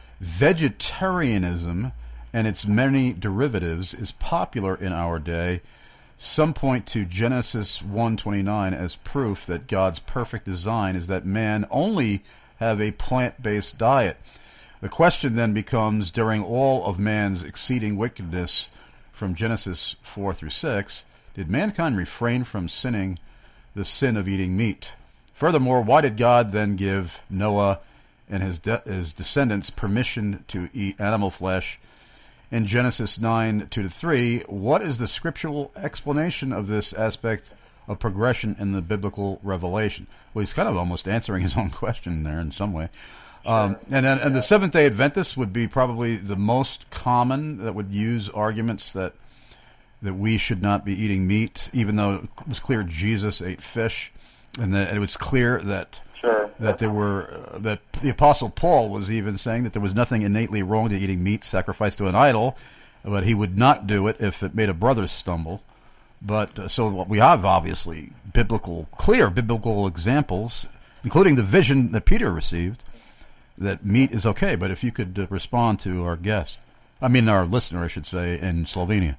vegetarianism and its many derivatives is popular in our day. Some point to Genesis 1:29 as proof that God's perfect design is that man only have a plant-based diet. The question then becomes, during all of man's exceeding wickedness from Genesis 4 through 6, did mankind refrain from sinning the sin of eating meat? Furthermore, why did God then give Noah and his descendants permission to eat animal flesh in Genesis 9:2-3? What is the scriptural explanation of this aspect of progression in the biblical revelation? Well, he's kind of almost answering his own question there in some way. And the Seventh-day Adventists would be probably the most common that would use arguments that we should not be eating meat, even though it was clear Jesus ate fish, and that it was clear that that the Apostle Paul was even saying that there was nothing innately wrong to eating meat sacrificed to an idol, but he would not do it if it made a brother stumble. But so we have obviously clear biblical examples, including the vision that Peter received, that meat is okay. But if you could respond to our our listener, I should say, in Slovenia.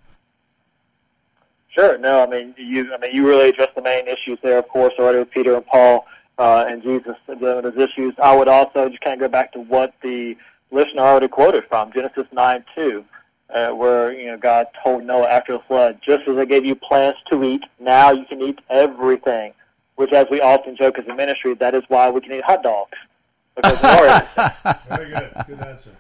Sure. No, you really addressed the main issues there, of course, already with Peter and Paul and Jesus dealing with those issues. I would also just kind of go back to what the listener already quoted from Genesis 9:2. Where God told Noah after the flood, "Just as I gave you plants to eat, now you can eat everything." Which, as we often joke as a ministry, that is why we can eat hot dogs. Because Very good. Good answer.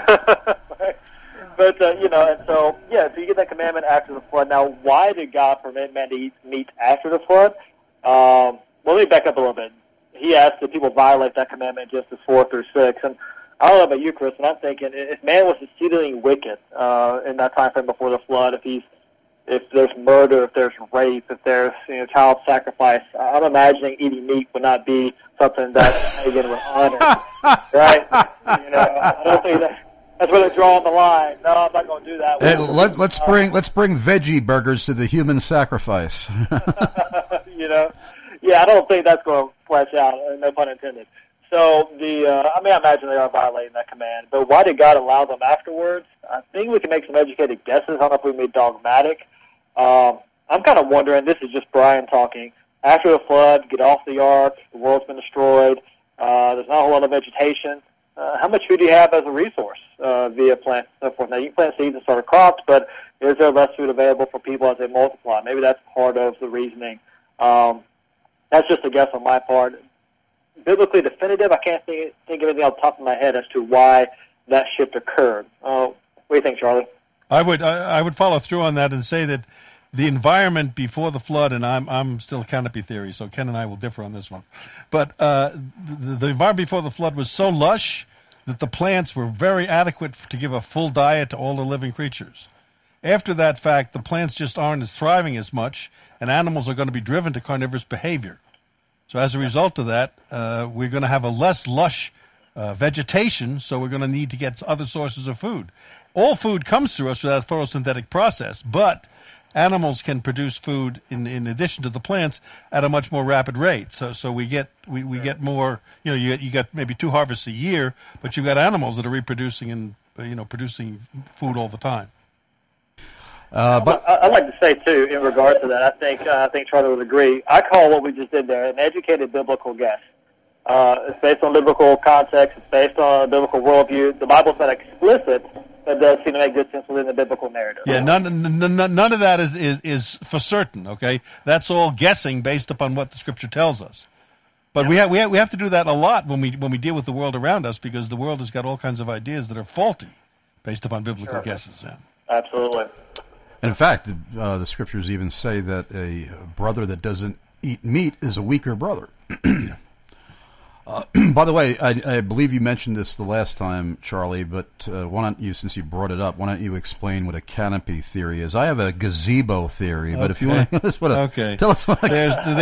But so you get that commandment after the flood. Now, why did God permit man to eat meat after the flood? Well, let me back up a little bit. He asked that people violate that commandment in Genesis 4 through 6, and I don't know about you, Chris, but I'm thinking if man was exceedingly wicked in that time frame before the flood, if there's murder, if there's rape, if there's child sacrifice, I'm imagining eating meat would not be something that pagan would honor, right? I don't think that's where they're drawing the line. No, I'm not going to do that. Hey, let's bring veggie burgers to the human sacrifice. Yeah, I don't think that's going to flesh out. No pun intended. So I imagine they are violating that command. But why did God allow them afterwards? I think we can make some educated guesses. I don't know if we can be dogmatic. I'm kind of wondering, this is just Brian talking, after the flood, get off the ark, the world's been destroyed, there's not a whole lot of vegetation. How much food do you have as a resource via plants and so forth? Now, you can plant seeds and start crops, but is there less food available for people as they multiply? Maybe that's part of the reasoning. That's just a guess on my part. Biblically definitive, I can't think of anything off the top of my head as to why that shift occurred. What do you think, Charlie? I would follow through on that and say that the environment before the flood, and I'm still canopy theory, so Ken and I will differ on this one, but the environment before the flood was so lush that the plants were very adequate to give a full diet to all the living creatures. After that fact, the plants just aren't as thriving as much, and animals are going to be driven to carnivorous behavior. So as a result of that, we're going to have a less lush vegetation, so we're going to need to get other sources of food. All food comes through us through that photosynthetic process, but animals can produce food in addition to the plants at a much more rapid rate. So we get more. You got maybe 2 harvests a year, but you've got animals that are reproducing and producing food all the time. But I'd like to say too, in regard to that, I think Charlie would agree. I call what we just did there an educated biblical guess. It's based on biblical context. It's based on a biblical worldview. The Bible's not explicit, but it does seem to make good sense within the biblical narrative. Yeah, none of that is for certain. Okay, that's all guessing based upon what the Scripture tells us. But we have to do that a lot when we deal with the world around us, because the world has got all kinds of ideas that are faulty based upon biblical guesses. Yeah. Absolutely. And in fact, the scriptures even say that a brother that doesn't eat meat is a weaker brother. By the way, I believe you mentioned this the last time, Charlie, but why don't you, since you brought it up, why don't you explain what a canopy theory is? I have a gazebo theory, but if you want to tell us what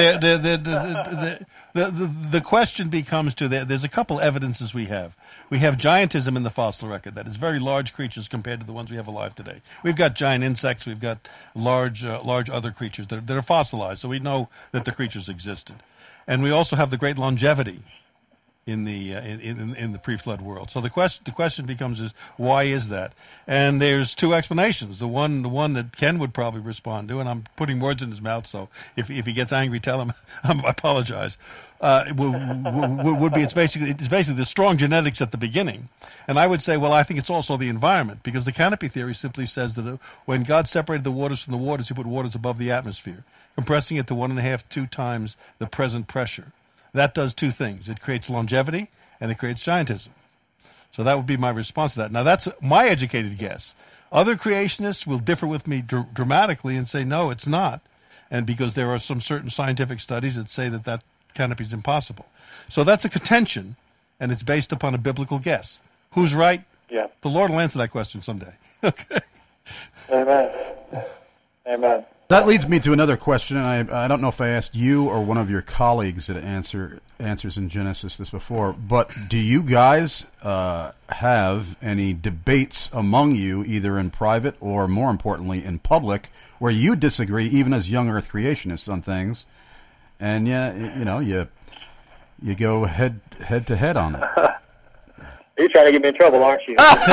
the question becomes there's a couple evidences we have. We have giantism in the fossil record, that is very large creatures compared to the ones we have alive today. We've got giant insects, we've got large other creatures that are fossilized, so we know that the creatures existed. And we also have the great longevity in the pre-flood world. So the question becomes is, why is that? And there's two explanations. The one that Ken would probably respond to, and I'm putting words in his mouth, so if he gets angry, tell him I apologize. Would be it's basically the strong genetics at the beginning. And I would say, well, I think it's also the environment, because the canopy theory simply says that when God separated the waters from the waters, he put waters above the atmosphere, compressing it to 1.5-2 times the present pressure. That does two things. It creates longevity, and it creates giantism. So that would be my response to that. Now, that's my educated guess. Other creationists will differ with me dramatically and say, no, it's not. And because there are some certain scientific studies that say that canopy is impossible. So that's a contention, and it's based upon a biblical guess. Who's right? Yeah. The Lord will answer that question someday. Okay. Amen. Amen. That leads me to another question, and I don't know if I asked you or one of your colleagues that answers in Genesis this before, but do you guys have any debates among you, either in private or, more importantly, in public, where you disagree, even as young Earth creationists, on things, and you go head to head on it? You're trying to get me in trouble, aren't you?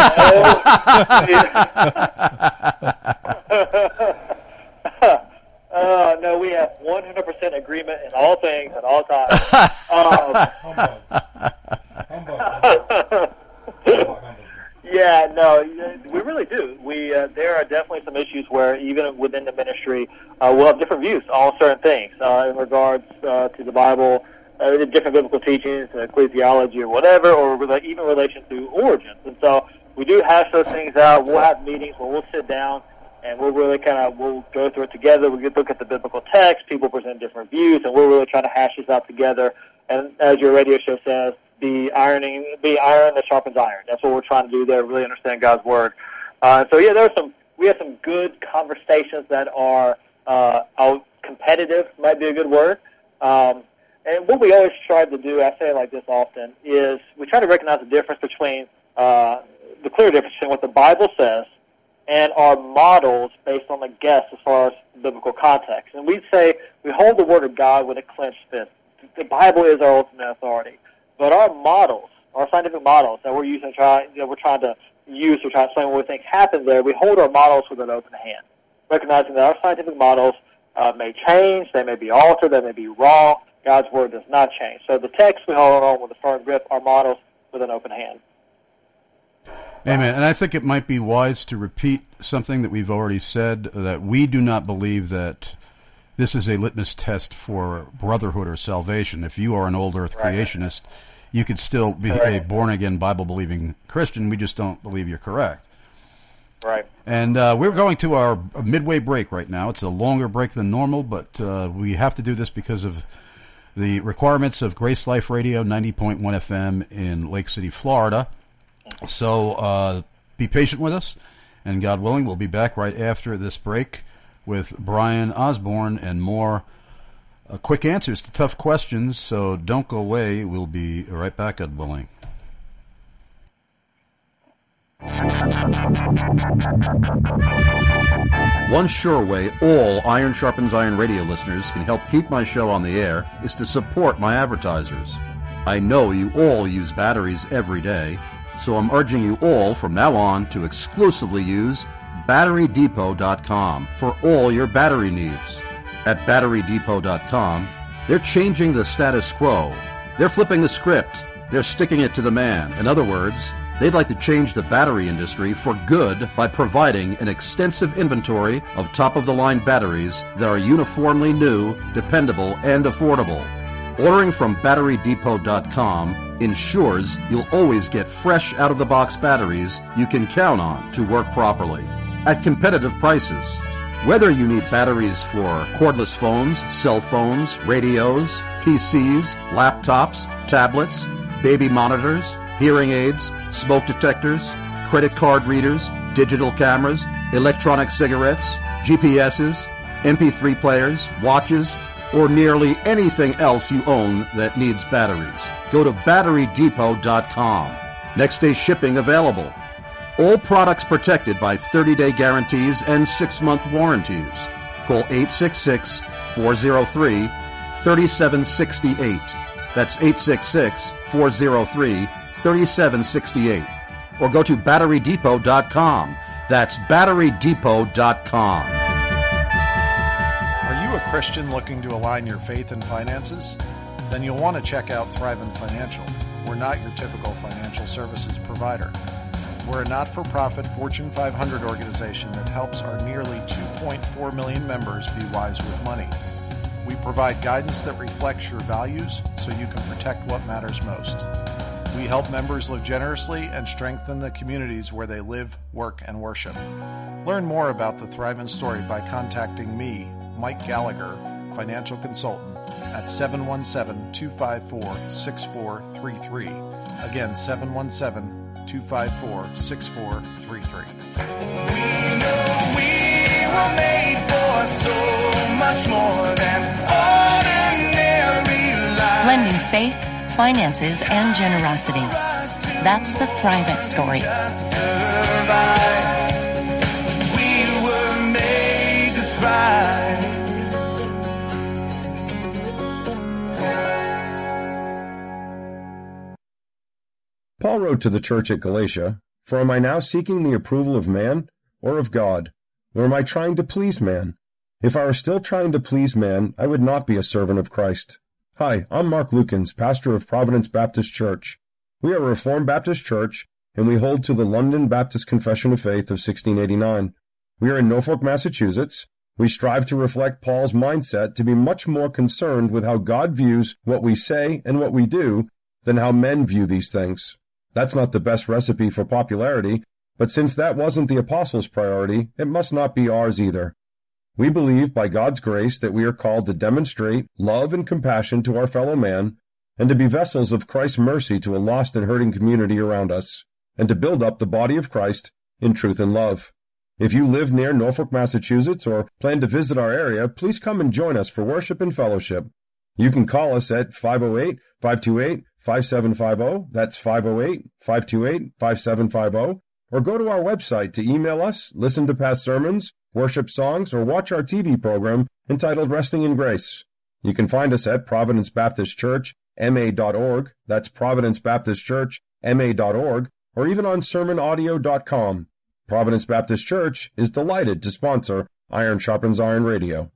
No, we have 100% agreement in all things at all times. Yeah, no, we really do. There are definitely some issues where even within the ministry, we'll have different views on certain things in regards to the Bible, different biblical teachings, ecclesiology or whatever, or even in relation to origins. And so we do hash those things out. We'll have meetings where we'll sit down and we'll really we'll go through it together. We'll look at the biblical text. People present different views, and we're really trying to hash this out together. And as your radio show says, be iron that sharpens iron. That's what we're trying to do there, really understand God's Word. So, yeah, we have some good conversations that are competitive, might be a good word. And what we always try to do, I say it like this often, is we try to recognize the difference between, the clear difference between what the Bible says and our models based on the guess as far as biblical context. And we say we hold the Word of God with a clenched fist. The Bible is our ultimate authority. But our models, our scientific models that we're using, we're trying to use to try to explain what we think happened there, we hold our models with an open hand, recognizing that our scientific models may change, they may be altered, they may be wrong. God's Word does not change. So the text we hold on with a firm grip, our models with an open hand. Amen. And I think it might be wise to repeat something that we've already said, that we do not believe that this is a litmus test for brotherhood or salvation. If you are an old earth creationist, you could still be a born-again, Bible-believing Christian. We just don't believe you're correct. Right. And we're going to our midway break right now. It's a longer break than normal, but we have to do this because of the requirements of Grace Life Radio 90.1 FM in Lake City, Florida. So be patient with us, and God willing, we'll be back right after this break with Brian Osborne and more quick answers to tough questions. So don't go away. We'll be right back, God willing. One sure way all Iron Sharpens Iron radio listeners can help keep my show on the air is to support my advertisers. I know you all use batteries every day, so I'm urging you all from now on to exclusively use BatteryDepot.com for all your battery needs. At BatteryDepot.com, they're changing the status quo. They're flipping the script. They're sticking it to the man. In other words, they'd like to change the battery industry for good by providing an extensive inventory of top-of-the-line batteries that are uniformly new, dependable, and affordable. Ordering from BatteryDepot.com ensures you'll always get fresh out-of-the-box batteries you can count on to work properly at competitive prices. Whether you need batteries for cordless phones, cell phones, radios, PCs, laptops, tablets, baby monitors, hearing aids, smoke detectors, credit card readers, digital cameras, electronic cigarettes, GPSs, MP3 players, watches, or nearly anything else you own that needs batteries, go to BatteryDepot.com. Next day shipping available. All products protected by 30-day guarantees and 6-month warranties. Call 866-403-3768. That's 866-403-3768. Or go to BatteryDepot.com. That's BatteryDepot.com. Are you a Christian looking to align your faith and finances? Then you'll want to check out Thrivent Financial. We're not your typical financial services provider. We're a not-for-profit Fortune 500 organization that helps our nearly 2.4 million members be wise with money. We provide guidance that reflects your values so you can protect what matters most. We help members live generously and strengthen the communities where they live, work, and worship. Learn more about the Thrivent story by contacting me, Mike Gallagher, financial consultant, at 717-254-6433. Again, 717-254-6433. We know we were made for so much more than ordinary life. Blending faith, finances, and generosity. That's the Thrivent story. We were made to thrive. Paul wrote to the church at Galatia, "For am I now seeking the approval of man or of God? Or am I trying to please man? If I were still trying to please man, I would not be a servant of Christ." Hi, I'm Mark Lukens, pastor of Providence Baptist Church. We are a Reformed Baptist church, and we hold to the London Baptist Confession of Faith of 1689. We are in Norfolk, Massachusetts. We strive to reflect Paul's mindset to be much more concerned with how God views what we say and what we do than how men view these things. That's not the best recipe for popularity, but since that wasn't the apostles' priority, it must not be ours either. We believe by God's grace that we are called to demonstrate love and compassion to our fellow man, and to be vessels of Christ's mercy to a lost and hurting community around us, and to build up the body of Christ in truth and love. If you live near Norfolk, Massachusetts, or plan to visit our area, please come and join us for worship and fellowship. You can call us at 508-528-5750, that's 508-528-5750, or go to our website to email us, listen to past sermons, worship songs, or watch our TV program entitled Resting in Grace. You can find us at Providence Baptist Church, ma.org, that's Providence Baptist Church, ma.org, or even on sermonaudio.com. Providence Baptist Church is delighted to sponsor Iron Sharpens Iron Radio.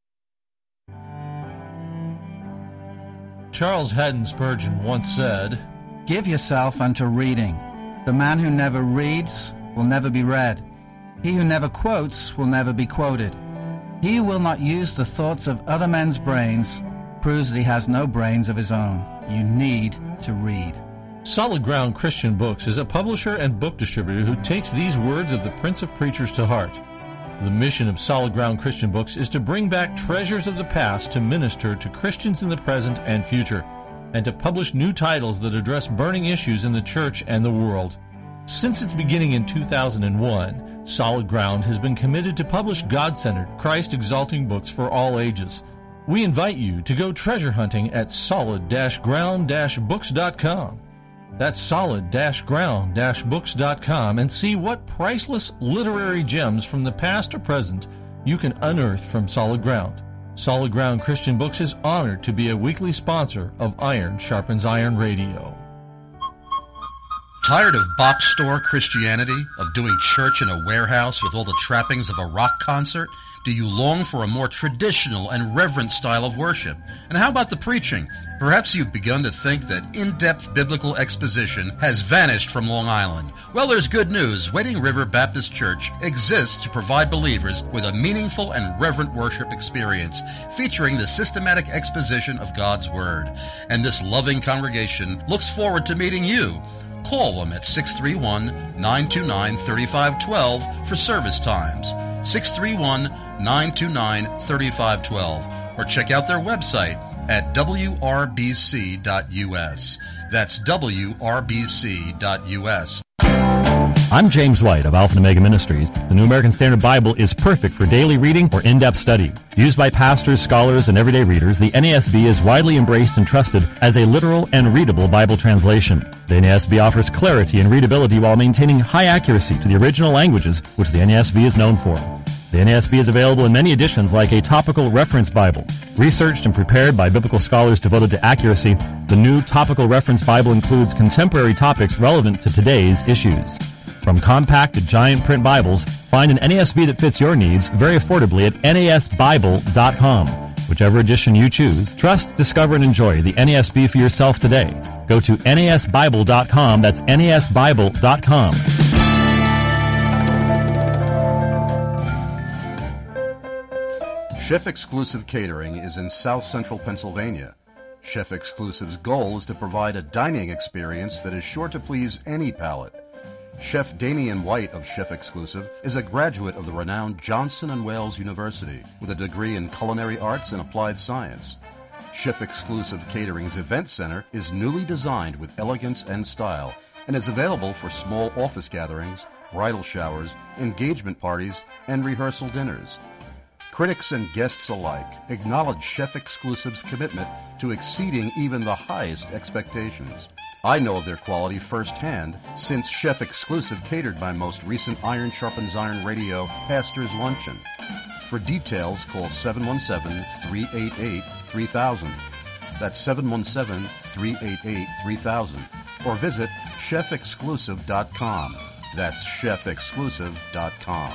Charles Haddon Spurgeon once said, "Give yourself unto reading. The man who never reads will never be read. He who never quotes will never be quoted. He who will not use the thoughts of other men's brains proves that he has no brains of his own. You need to read." Solid Ground Christian Books is a publisher and book distributor who takes these words of the Prince of Preachers to heart. The mission of Solid Ground Christian Books is to bring back treasures of the past to minister to Christians in the present and future, and to publish new titles that address burning issues in the church and the world. Since its beginning in 2001, Solid Ground has been committed to publish God-centered, Christ-exalting books for all ages. We invite you to go treasure hunting at solid-ground-books.com. That's solid-ground-books.com, and see what priceless literary gems from the past or present you can unearth from Solid Ground. Solid Ground Christian Books is honored to be a weekly sponsor of Iron Sharpens Iron Radio. Tired of box store Christianity, of doing church in a warehouse with all the trappings of a rock concert? Do you long for a more traditional and reverent style of worship? And how about the preaching? Perhaps you've begun to think that in-depth biblical exposition has vanished from Long Island. Well, there's good news. Wading River Baptist Church exists to provide believers with a meaningful and reverent worship experience, featuring the systematic exposition of God's Word. And this loving congregation looks forward to meeting you. Call them at 631-929-3512 for service times. 631-929-3512. Or check out their website at wrbc.us. That's wrbc.us. I'm James White of Alpha and Omega Ministries. The New American Standard Bible is perfect for daily reading or in-depth study. Used by pastors, scholars, and everyday readers, the NASB is widely embraced and trusted as a literal and readable Bible translation. The NASB offers clarity and readability while maintaining high accuracy to the original languages, which the NASB is known for. The NASB is available in many editions like a topical reference Bible. Researched and prepared by biblical scholars devoted to accuracy, the new topical reference Bible includes contemporary topics relevant to today's issues. From compact to giant print Bibles, find an NASB that fits your needs very affordably at nasbible.com. Whichever edition you choose, trust, discover, and enjoy the NASB for yourself today. Go to nasbible.com. That's nasbible.com. Chef Exclusive Catering is in South Central Pennsylvania. Chef Exclusive's goal is to provide a dining experience that is sure to please any palate. Chef Damian White of Chef Exclusive is a graduate of the renowned Johnson & Wales University with a degree in culinary arts and applied science. Chef Exclusive Catering's event center is newly designed with elegance and style and is available for small office gatherings, bridal showers, engagement parties, and rehearsal dinners. Critics and guests alike acknowledge Chef Exclusive's commitment to exceeding even the highest expectations. I know of their quality firsthand since Chef Exclusive catered my most recent Iron Sharpens Iron Radio Pastor's Luncheon. For details, call 717-388-3000. That's 717-388-3000. Or visit chefexclusive.com. That's chefexclusive.com.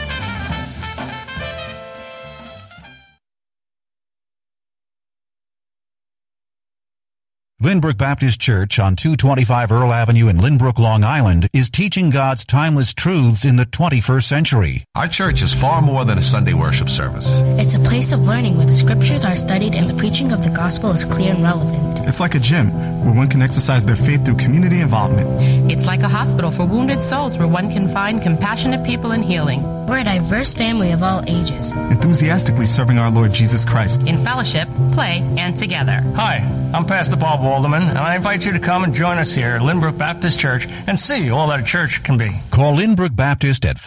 Lynbrook Baptist Church on 225 Earl Avenue in Lynbrook, Long Island is teaching God's timeless truths in the 21st century. Our church is far more than a Sunday worship service. It's a place of learning where the scriptures are studied and the preaching of the gospel is clear and relevant. It's like a gym where one can exercise their faith through community involvement. It's like a hospital for wounded souls where one can find compassionate people and healing. We're a diverse family of all ages, enthusiastically serving our Lord Jesus Christ in fellowship, play, and together. Hi, I'm Pastor Bob Walderman, and I invite you to come and join us here at Lynbrook Baptist Church and see all that a church can be. Call Lynbrook Baptist at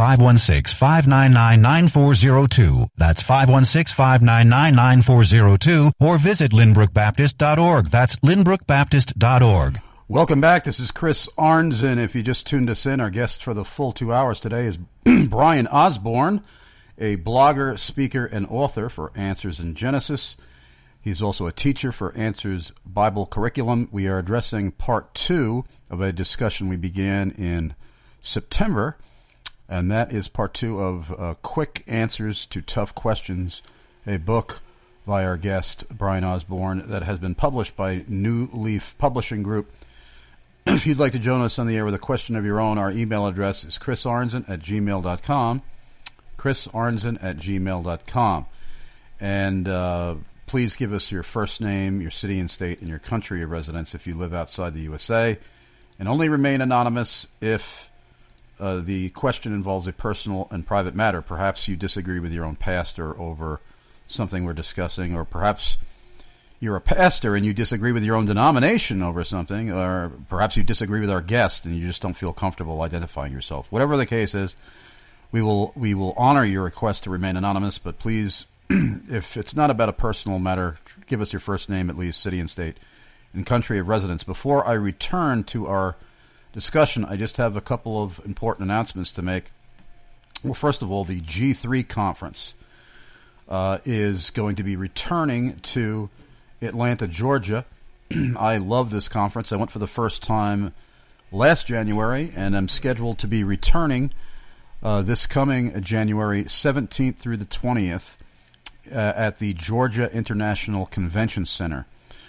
516-599-9402. That's 516-599-9402, or visit lynbrookbaptist.org. That's lynbrookbaptist.org. Welcome back. This is Chris Arnzen. If you just tuned us in, our guest for the full 2 hours today is Brian Osborne, a blogger, speaker, and author for Answers in Genesis. He's also a teacher for Answers Bible Curriculum. We are addressing part 2 of a discussion we began in September, and that is part 2 of Quick Answers to Tough Questions, a book by our guest, Brian Osborne, that has been published by New Leaf Publishing Group. If you'd like to join us on the air with a question of your own, our email address is chrisarnzen@gmail.com, chrisarnzen@gmail.com. And please give us your first name, your city and state, and your country of residence if you live outside the USA. And only remain anonymous if the question involves a personal and private matter. Perhaps you disagree with your own pastor over something we're discussing, or perhaps you're a pastor and you disagree with your own denomination over something, or perhaps you disagree with our guest and you just don't feel comfortable identifying yourself. Whatever the case is, we will honor your request to remain anonymous, but please, if it's not about a personal matter, give us your first name, at least city and state, and country of residence. Before I return to our discussion, I just have a couple of important announcements to make. Well, first of all, the G3 conference is going to be returning to Atlanta, Georgia. I love this conference. I went for the first time last January, and I'm scheduled to be returning this coming January 17th through the 20th at the Georgia International Convention Center.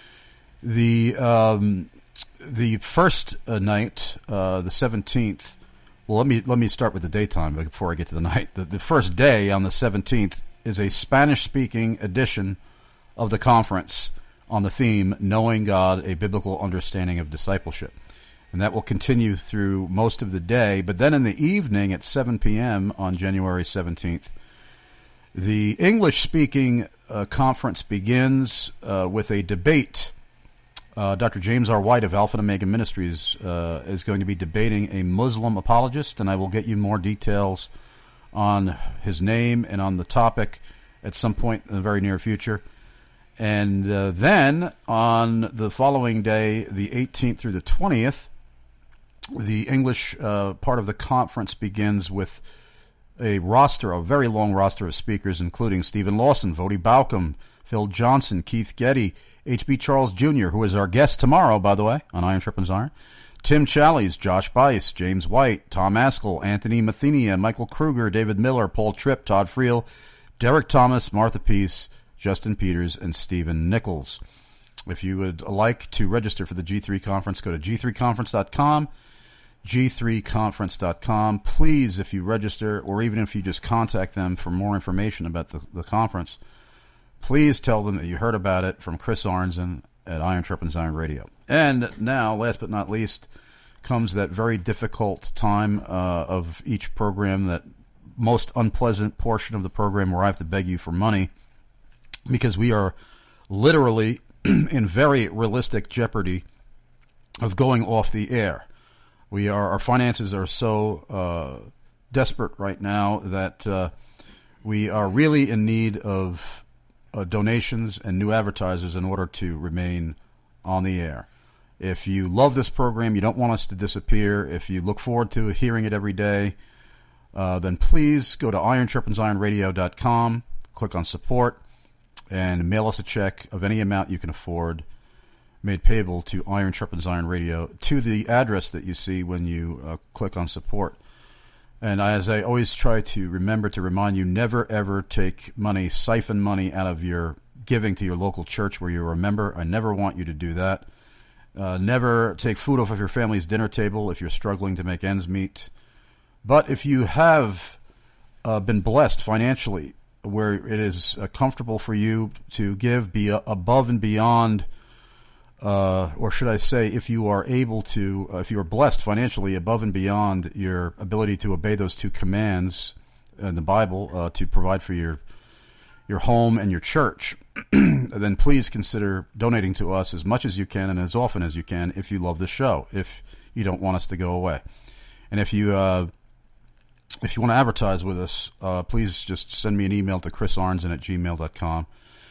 The first night, the 17th. Well, let me start with the daytime before I get to the night. The first day on the 17th is a Spanish-speaking edition of the conference on the theme "Knowing God: A Biblical Understanding of Discipleship," and that will continue through most of the day. But then in the evening at 7 p.m. on January 17th, the English-speaking conference begins with a debate. Dr. James R. White of Alpha and Omega Ministries is going to be debating a Muslim apologist, and I will get you more details on his name and on the topic at some point in the very near future. And then on the following day, the 18th through the 20th, the English part of the conference begins with a very long roster of speakers, including Stephen Lawson, Vodi Baucom, Phil Johnson, Keith Getty, H.B. Charles Jr., who is our guest tomorrow, by the way, on Iron Sharpens Iron, Tim Challies, Josh Bice, James White, Tom Askell, Anthony Mathenia, Michael Kruger, David Miller, Paul Tripp, Todd Friel, Derek Thomas, Martha Peace, Justin Peters, and Stephen Nichols. If you would like to register for the G3 conference, go to g3conference.com, g3conference.com. Please, if you register, or even if you just contact them for more information about the conference, please tell them that you heard about it from Chris Arnzen at Iron Sharpens Iron Radio. And now, last but not least, comes that very difficult time of each program, that most unpleasant portion of the program where I have to beg you for money, because we are literally in very realistic jeopardy of going off the air. Our finances are so desperate right now that we are really in need of donations and new advertisers in order to remain on the air. If you love this program, you don't want us to disappear, if you look forward to hearing it every day, then please go to ironsharpensironradio.com, click on support, and mail us a check of any amount you can afford, made payable to Iron Sharpens Iron Radio, to the address that you see when you click on support. And as I always try to remind you, never ever take money, siphon money out of your giving to your local church where you're a member. I never want you to do that. Never take food off of your family's dinner table if you're struggling to make ends meet. But if you have been blessed financially, where it is comfortable for you to give above and beyond, or should I say, if you are able to, if you are blessed financially above and beyond your ability to obey those two commands in the Bible, to provide for your home and your church, then please consider donating to us as much as you can and as often as you can if you love the show, if you don't want us to go away. And if you want to advertise with us, please just send me an email to chrisarnzen@gmail.com,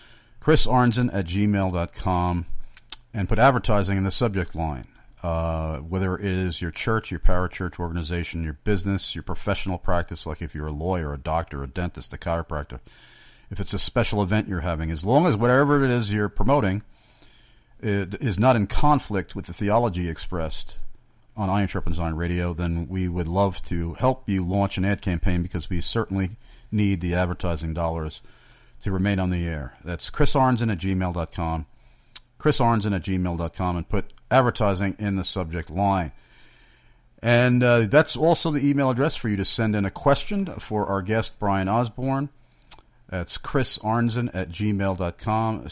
chrisarnzen@gmail.com, and put advertising in the subject line. Whether it is your church, your parachurch organization, your business, your professional practice, like if you're a lawyer, a doctor, a dentist, a chiropractor, if it's a special event you're having, as long as whatever it is you're promoting it is not in conflict with the theology expressed on Iron Sharpens Iron Radio, then we would love to help you launch an ad campaign, because we certainly need the advertising dollars to remain on the air. That's chrisarnzen@gmail.com, chrisarnzen@gmail.com, and put advertising in the subject line. And that's also the email address for you to send in a question for our guest, Brian Osborne. That's chrisarnzen@gmail.com,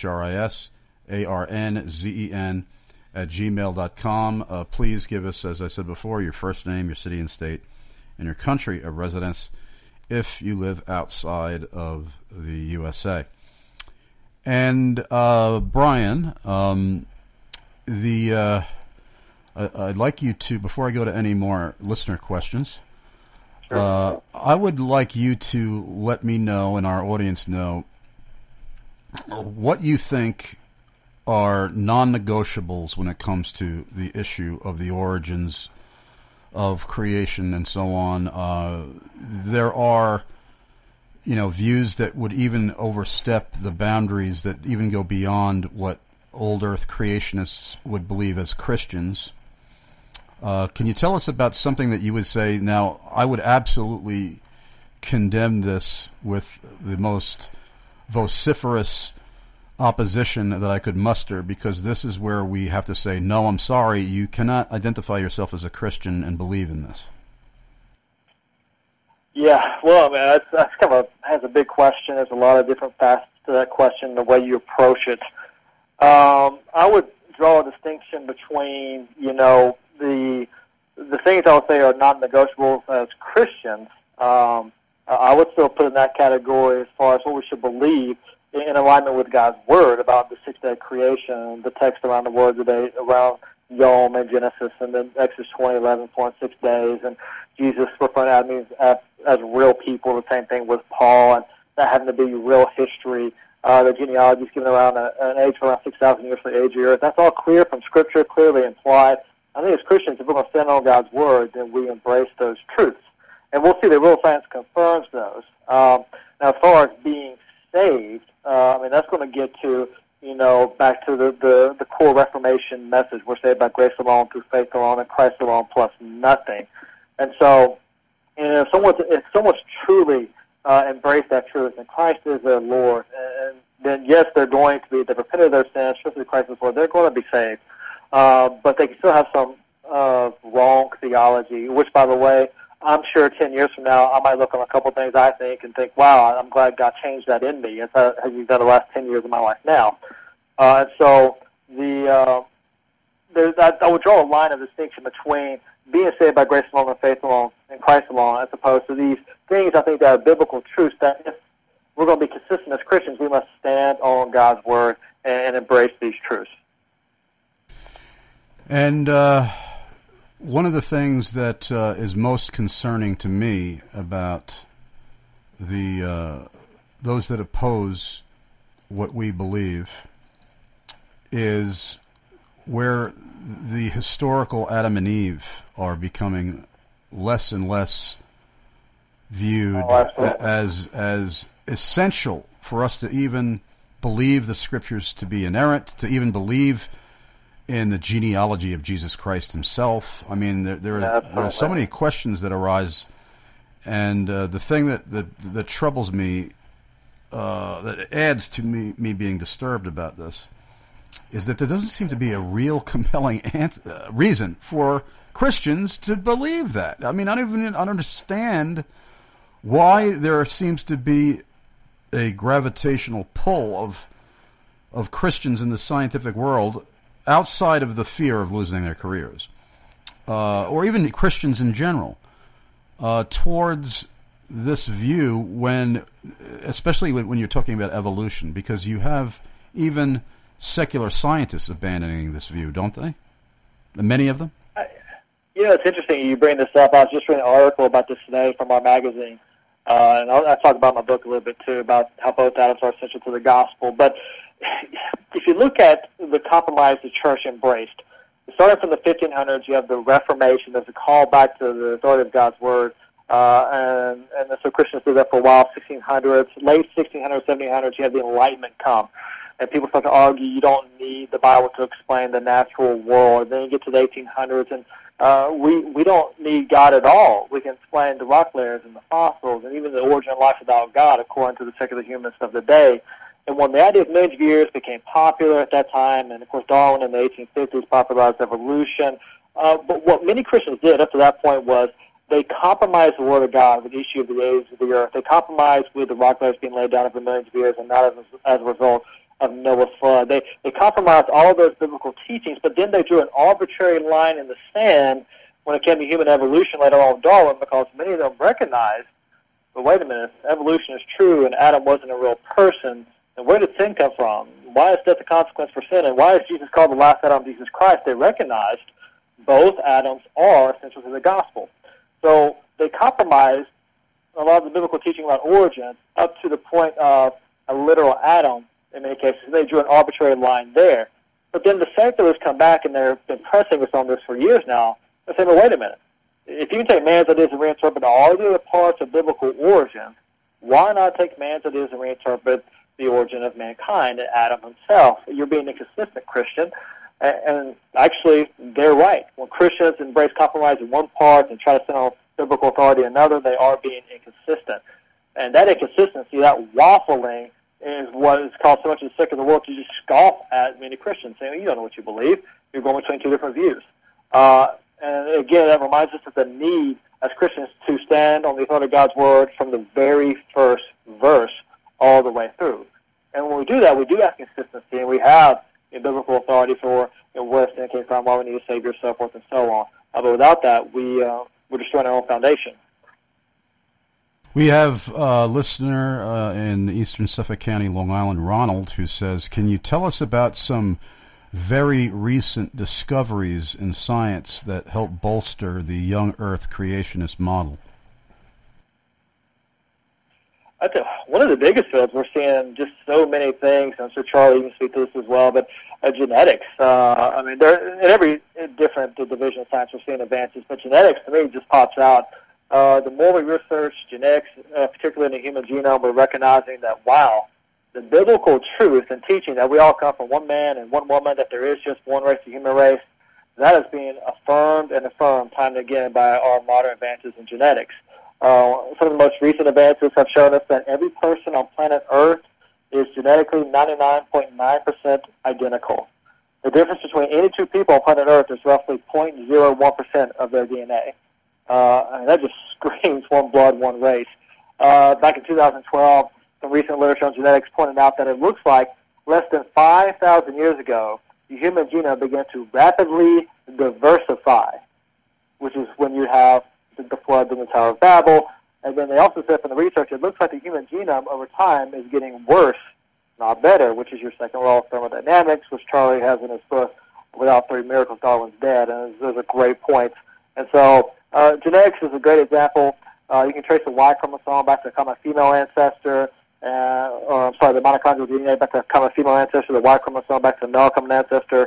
CHRISARNZEN@gmail.com. Please give us, as I said before, your first name, your city and state, and your country of residence if you live outside of the USA. And Brian, I'd like you to, before I go to any more listener questions, I would like you to let me know and our audience know what you think are non-negotiables when it comes to the issue of the origins of creation and so on. There are, views that would even overstep the boundaries, that even go beyond what old earth creationists would believe as Christians. Can you tell us about something that you would say, now, I would absolutely condemn this with the most vociferous opposition that I could muster, because this is where we have to say, no, I'm sorry, you cannot identify yourself as a Christian and believe in this? Yeah, well, I mean, that's kind of has a big question. There's a lot of different facets to that question, the way you approach it. I would draw a distinction between, the things I would say are non-negotiables as Christians. I would still put in that category as far as what we should believe in alignment with God's Word about the six-day creation, the text around the Word today, around Yom and Genesis, and then Exodus 20:11, 4 and 6 days, and Jesus referring to Adam as real people, the same thing with Paul, and that having to be real history. The genealogy is given around an age of around 6,000 years for the age of the earth. That's all clear from Scripture, clearly implied. I think as Christians, if we're going to stand on God's Word, then we embrace those truths. And we'll see that real science confirms those. Now, as far as being saved, that's going to get to, back to the core Reformation message. We're saved by grace alone, through faith alone, and Christ alone, plus nothing. And so, if someone's truly embraced that truth, and Christ is their Lord, and then yes, they're going to be, they've repented of their sins, trusted Christ as Lord, they're going to be saved. But they can still have some wrong theology, which, by the way, I'm sure 10 years from now, I might look on a couple of things I think and think, wow, I'm glad God changed that in me, as He's done the last 10 years of my life now. And so I would draw a line of distinction between being saved by grace alone and faith alone and Christ alone, as opposed to these things I think that are biblical truths that if we're going to be consistent as Christians, we must stand on God's Word and embrace these truths. And one of the things that is most concerning to me about those that oppose what we believe is where the historical Adam and Eve are becoming less and less viewed as essential for us to even believe the Scriptures to be inerrant, to even believe in the genealogy of Jesus Christ himself. I mean, there are so many questions that arise, and the thing that troubles me, that adds to me being disturbed about this, is that there doesn't seem to be a real compelling reason for Christians to believe that. I mean, I don't even understand why there seems to be a gravitational pull of Christians in the scientific world outside of the fear of losing their careers, or even Christians in general, towards this view, especially when you're talking about evolution, because you have even secular scientists abandoning this view, don't they? Many of them? It's interesting you bring this up. I was just reading an article about this today from our magazine, and I talk about my book a little bit too, about how both Adams are essential to the gospel. But if you look at the compromise the church embraced, starting from the 1500s, you have the Reformation. There's a call back to the authority of God's Word, and so Christians did that for a while, 1600s. Late 1600s, 1700s, you have the Enlightenment come. And people start to argue you don't need the Bible to explain the natural world. And then you get to the 1800s, and we don't need God at all. We can explain the rock layers and the fossils and even the origin of life without God, according to the secular humanists of the day. And when the idea of millions of years became popular at that time, and of course Darwin in the 1850s popularized evolution, but what many Christians did up to that point was they compromised the Word of God with the issue of the age of the earth. They compromised with the rock layers being laid down over millions of years, and not as a result of Noah's flood. They compromised all of those biblical teachings, but then they drew an arbitrary line in the sand when it came to human evolution later on with Darwin, because many of them recognized, but wait a minute, evolution is true and Adam wasn't a real person, and where did sin come from? Why is death a consequence for sin? And why is Jesus called the last Adam, Jesus Christ? They recognized both Adams are essential to the gospel. So they compromised a lot of the biblical teaching about origin up to the point of a literal Adam. In many cases, they drew an arbitrary line there. But then the seculars come back, and they've been pressing us on this for years now. They say, well, wait a minute. If you can take man's ideas and reinterpret all the other parts of biblical origin, why not take man's ideas and reinterpret the origin of mankind and Adam himself? You're being inconsistent, Christian. And actually, they're right. When Christians embrace compromise in one part and try to stand on biblical authority in another, they are being inconsistent. And that inconsistency, that waffling, is what has caused so much of the sick of the world to just scoff at many Christians, saying, you don't know what you believe. You're going between two different views. And again, that reminds us of the need as Christians to stand on the authority of God's Word from the very first verse all the way through. And when we do that, we do have consistency, and we have biblical authority for where sin came from, why we need a Savior, so forth and so on. But without that, we're destroying our own foundation. We have a listener in eastern Suffolk County, Long Island, Ronald, who says, can you tell us about some very recent discoveries in science that help bolster the young Earth creationist model? I think one of the biggest fields, we're seeing just so many things. I'm sure Charlie can speak to this as well, but genetics. I mean, there in every different division of science we're seeing advances, but genetics to me just pops out. The more we research genetics, particularly in the human genome, we're recognizing that, wow, the biblical truth and teaching that we all come from one man and one woman, that there is just one race, the human race, that is being affirmed and affirmed time and again by our modern advances in genetics. Some of the most recent advances have shown us that every person on planet Earth is genetically 99.9% identical. The difference between any two people on planet Earth is roughly 0.01% of their DNA. And that just screams one blood, one race. Back in 2012, some recent literature on genetics pointed out that it looks like less than 5,000 years ago, the human genome began to rapidly diversify, which is when you have the flood in the Tower of Babel. And then they also said from the research, it looks like the human genome over time is getting worse, not better, which is your second law of thermodynamics, which Charlie has in his book, Without Three Miracles, Darwin's Dead. And those are great points. And so genetics is a great example. You can trace the Y chromosome back to a common female ancestor, the mitochondrial DNA back to a common female ancestor, the Y chromosome back to a male common ancestor,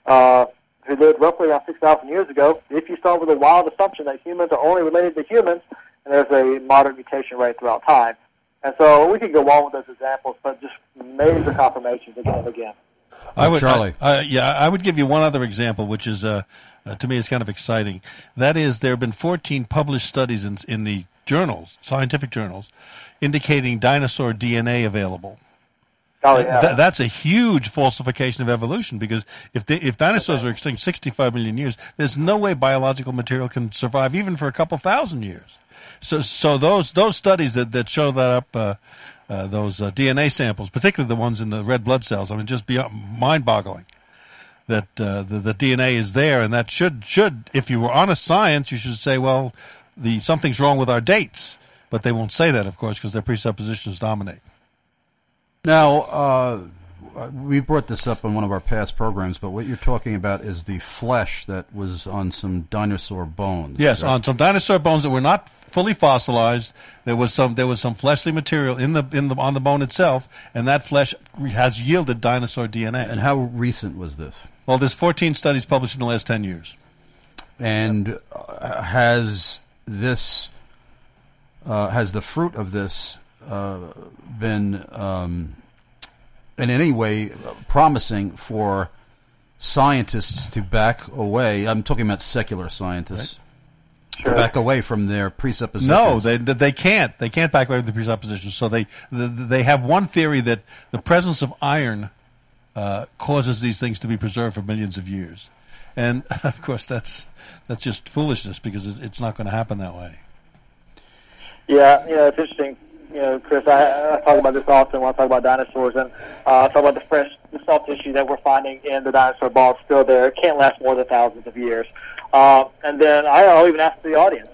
who lived roughly around 6,000 years ago. If you start with a wild assumption that humans are only related to humans, and there's a moderate mutation rate throughout time. And so we could go on with those examples, but just major confirmations again and again. Charlie. I would give you one other example, which is, to me, is kind of exciting. That is, there have been 14 published studies in the journals, scientific journals, indicating dinosaur DNA available. Oh, yeah. That's a huge falsification of evolution, because if dinosaurs are extinct 65 million years, there's no way biological material can survive even for a couple thousand years. So those studies that show that up, those DNA samples, particularly the ones in the red blood cells, I mean, just beyond mind-boggling that the DNA is there, and that should if you were honest science, you should say, well, something's wrong with our dates, but they won't say that, of course, because their presuppositions dominate. Now, we brought this up on one of our past programs, but what you're talking about is the flesh that was on some dinosaur bones. Yes, on some dinosaur bones that were not fully fossilized. There was some fleshly material on the bone itself, and that flesh has yielded dinosaur DNA. And how recent was this? Well, there's 14 studies published in the last 10 years. And has the fruit of this been in any way promising for scientists to back away? I'm talking about secular scientists. Right. To back away from their presuppositions. No, they can't. They can't back away from the presuppositions. So they have one theory that the presence of iron causes these things to be preserved for millions of years, and of course that's just foolishness, because it's not going to happen that way. Yeah, it's interesting. Chris, I talk about this often when I talk about dinosaurs, and talk about the soft tissue that we're finding in the dinosaur bones still there. It can't last more than thousands of years. And then I'll even ask the audience,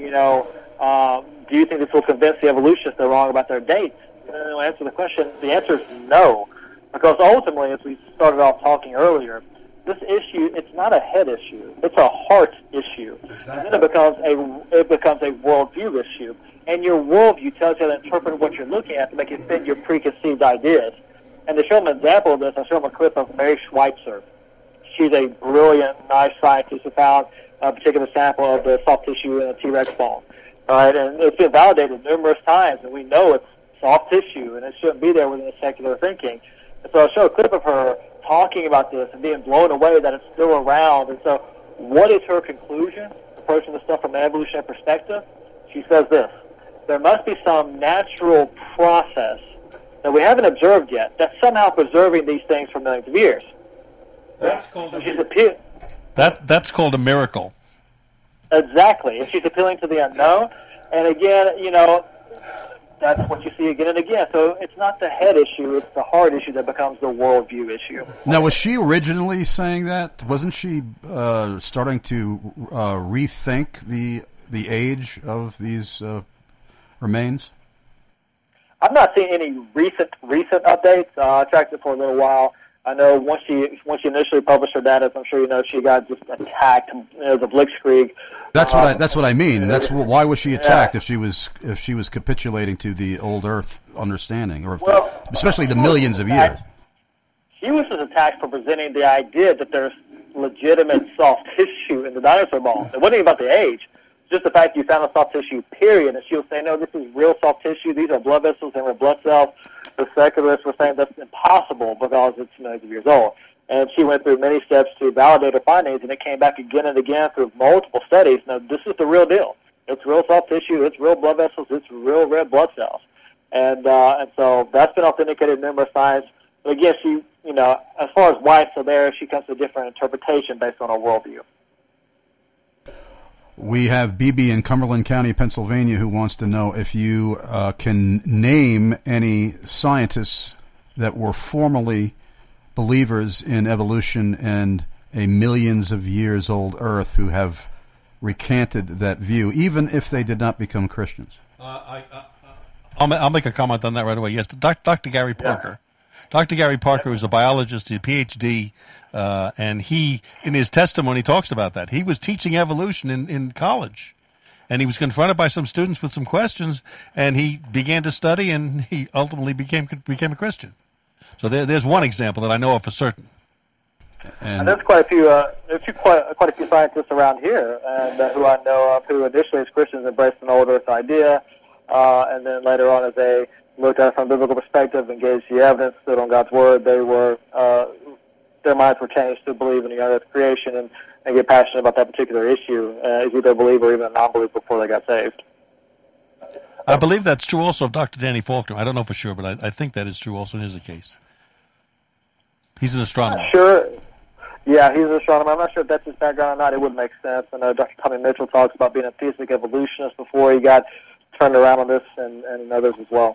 do you think this will convince the evolutionists they're wrong about their dates? To answer the question, the answer is no. Because ultimately, as we started off talking earlier, this issue, it's not a head issue. It's a heart issue. Exactly. And then it becomes a worldview issue. And your worldview tells you how to interpret what you're looking at to make it fit your preconceived ideas. And to show them an example of this, I'll show them a clip of Mary Schweitzer. She's a brilliant, nice scientist who found a particular sample of the soft tissue in a T-Rex bone. All right, and it's been validated numerous times, and we know it's soft tissue, and it shouldn't be there within the secular thinking. And so I'll show a clip of her talking about this and being blown away that it's still around. And so what is her conclusion, approaching the stuff from an evolutionary perspective? She says this: there must be some natural process that we haven't observed yet that's somehow preserving these things for millions of years. That's called that's called a miracle. Exactly. And she's appealing to the unknown. And again, that's what you see again and again. So it's not the head issue, it's the heart issue that becomes the worldview issue. Now, was she originally saying that? Wasn't she starting to rethink the age of these remains? I've not seen any recent updates. I tracked it for a little while. I know once she initially published her data, as I'm sure you know, she got just attacked. The Blitzkrieg. That's what I mean. Why was she attacked if she was capitulating to the old Earth understanding, or especially the millions of years? She was just attacked for presenting the idea that there's legitimate soft tissue in the dinosaur bones. It wasn't even about the age. Just the fact you found a soft tissue, period. And she was saying, no, this is real soft tissue. These are blood vessels and red blood cells. The secularists were saying that's impossible because it's millions of years old. And she went through many steps to validate her findings, and it came back again and again through multiple studies. Now, this is the real deal. It's real soft tissue. It's real blood vessels. It's real red blood cells. And so that's been authenticated in numerous times. But again, she, as far as why it's still there, she comes to a different interpretation based on her worldview. We have BB in Cumberland County, Pennsylvania, who wants to know if you can name any scientists that were formerly believers in evolution and a millions of years old Earth who have recanted that view, even if they did not become Christians. I'll make a comment on that right away. Yes, Dr. Gary Parker. Yeah. Dr. Gary Parker is a biologist, a PhD, and he, in his testimony, talks about that. He was teaching evolution in college, and he was confronted by some students with some questions, and he began to study, and he ultimately became a Christian. So there's one example that I know of for certain. And there's quite a few scientists around here, and who I know of, who initially as Christians embraced an old Earth idea, and then later on, as they looked at it from a biblical perspective, engaged the evidence, stood on God's word, they were their minds were changed to believe in the Earth creation and get passionate about that particular issue, as either a believer or even a non-believer before they got saved. I believe that's true also of Dr. Danny Faulkner. I don't know for sure, but I think that is true also in his case. He's an astronomer. Sure. Yeah, he's an astronomer. I'm not sure if that's his background or not. It would make sense. I know Dr. Tommy Mitchell talks about being a theistic evolutionist before he got turned around on this, and others as well.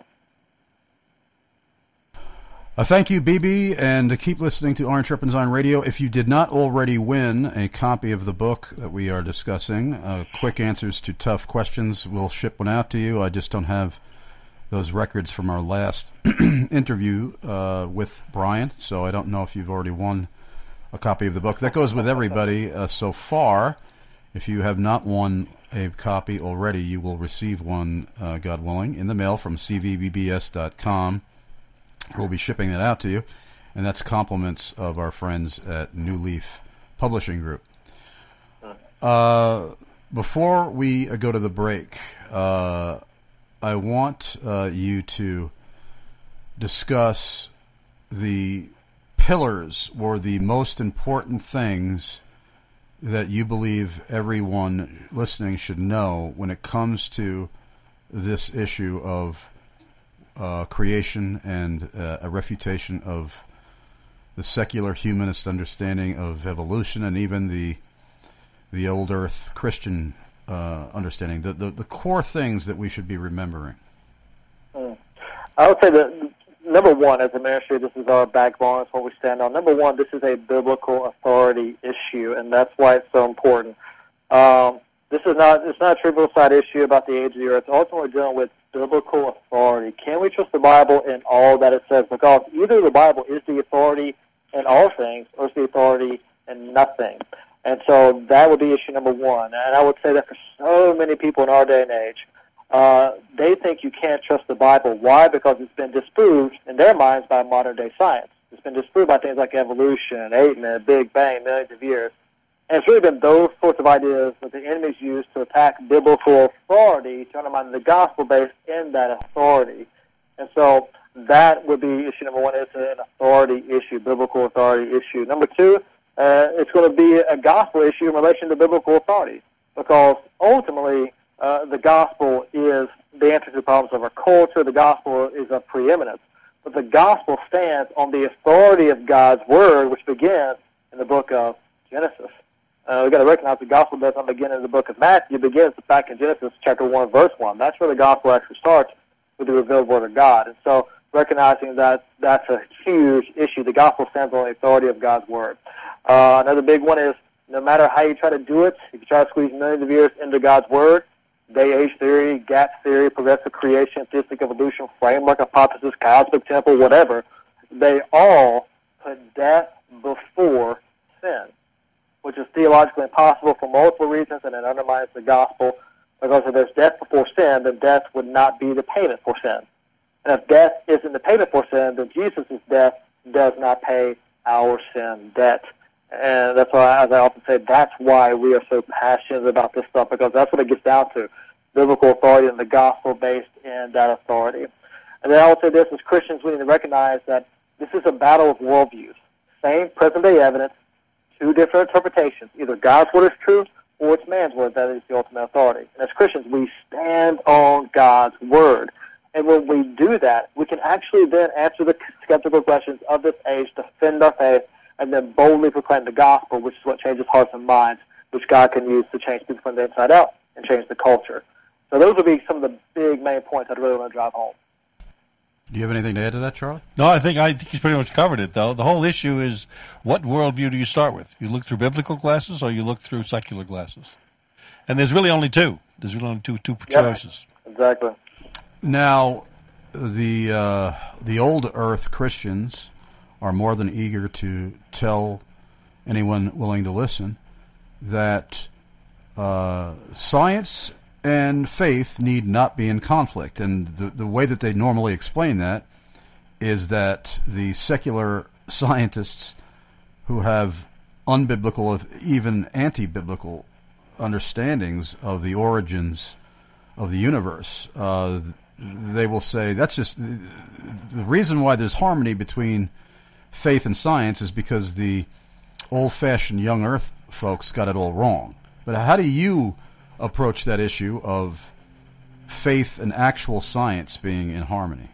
Thank you, BB, and keep listening to Iron Sharpens Iron Radio. If you did not already win a copy of the book that we are discussing, Quick Answers to Tough Questions, we'll ship one out to you. I just don't have those records from our last interview with Brian, so I don't know if you've already won a copy of the book. That goes with everybody so far. If you have not won a copy already, you will receive one, God willing, in the mail from cvbbs.com. We'll be shipping that out to you, and that's compliments of our friends at New Leaf Publishing Group. Before we go to the break, I want you to discuss the pillars or the most important things that you believe everyone listening should know when it comes to this issue of creation and a refutation of the secular humanist understanding of evolution and even the old Earth Christian understanding, the core things that we should be remembering. I would say that number one, as a ministry, this is our backbone, it's what we stand on. Number one, this is a biblical authority issue, and that's why it's so important. It's not a trivial side issue about the age of the earth. It's ultimately dealing with biblical authority. Can we trust the Bible in all that it says? Because either the Bible is the authority in all things, or it's the authority in nothing. And so that would be issue number one. And I would say that for so many people in our day and age, they think you can't trust the Bible. Why? Because it's been disproved in their minds by modern-day science. It's been disproved by things like evolution, Amen, Big Bang, millions of years. And it's really been those sorts of ideas that the enemies use to attack biblical authority, to undermine the gospel based in that authority. And so that would be issue number one. It's an authority issue, biblical authority issue. Number two, it's going to be a gospel issue in relation to biblical authority, because ultimately the gospel is the answer to the problems of our culture. The gospel is of preeminence. But the gospel stands on the authority of God's word, which begins in the book of Genesis. We've got to recognize the gospel does not begin in the book of Matthew. It begins back in Genesis chapter 1, verse 1. That's where the gospel actually starts, with the revealed word of God. And so recognizing that that's a huge issue. The gospel stands on the authority of God's word. Another big one is, no matter how you try to do it, if you try to squeeze millions of years into God's word, day-age theory, gap theory, progressive creation, theistic evolution, framework, hypothesis, cosmic temple, whatever, they all put death before sin, which is theologically impossible for multiple reasons, and it undermines the gospel, because if there's death before sin, then death would not be the payment for sin. And if death isn't the payment for sin, then Jesus' death does not pay our sin debt. And that's why, as I often say, that's why we are so passionate about this stuff, because that's what it gets down to, biblical authority and the gospel based in that authority. And then I would say this, as Christians, we need to recognize that this is a battle of worldviews. Same present-day evidence, two different interpretations. Either God's word is true, or it's man's word that is the ultimate authority. And as Christians, we stand on God's word. And when we do that, we can actually then answer the skeptical questions of this age, defend our faith, and then boldly proclaim the gospel, which is what changes hearts and minds, which God can use to change people from the inside out and change the culture. So those would be some of the big main points I'd really want to drive home. Do you have anything to add to that, Charlie? No, I think he's pretty much covered it, though. The whole issue is, what worldview do you start with? You look through biblical glasses, or you look through secular glasses? And there's really only two. There's really only two choices. Exactly. Now, the old earth Christians are more than eager to tell anyone willing to listen that science and faith need not be in conflict. And the way that they normally explain that is that the secular scientists who have unbiblical, even anti-biblical understandings of the origins of the universe, they will say that's just the reason why there's harmony between faith and science is because the old-fashioned young earth folks got it all wrong. But how do you approach that issue of faith and actual science being in harmony?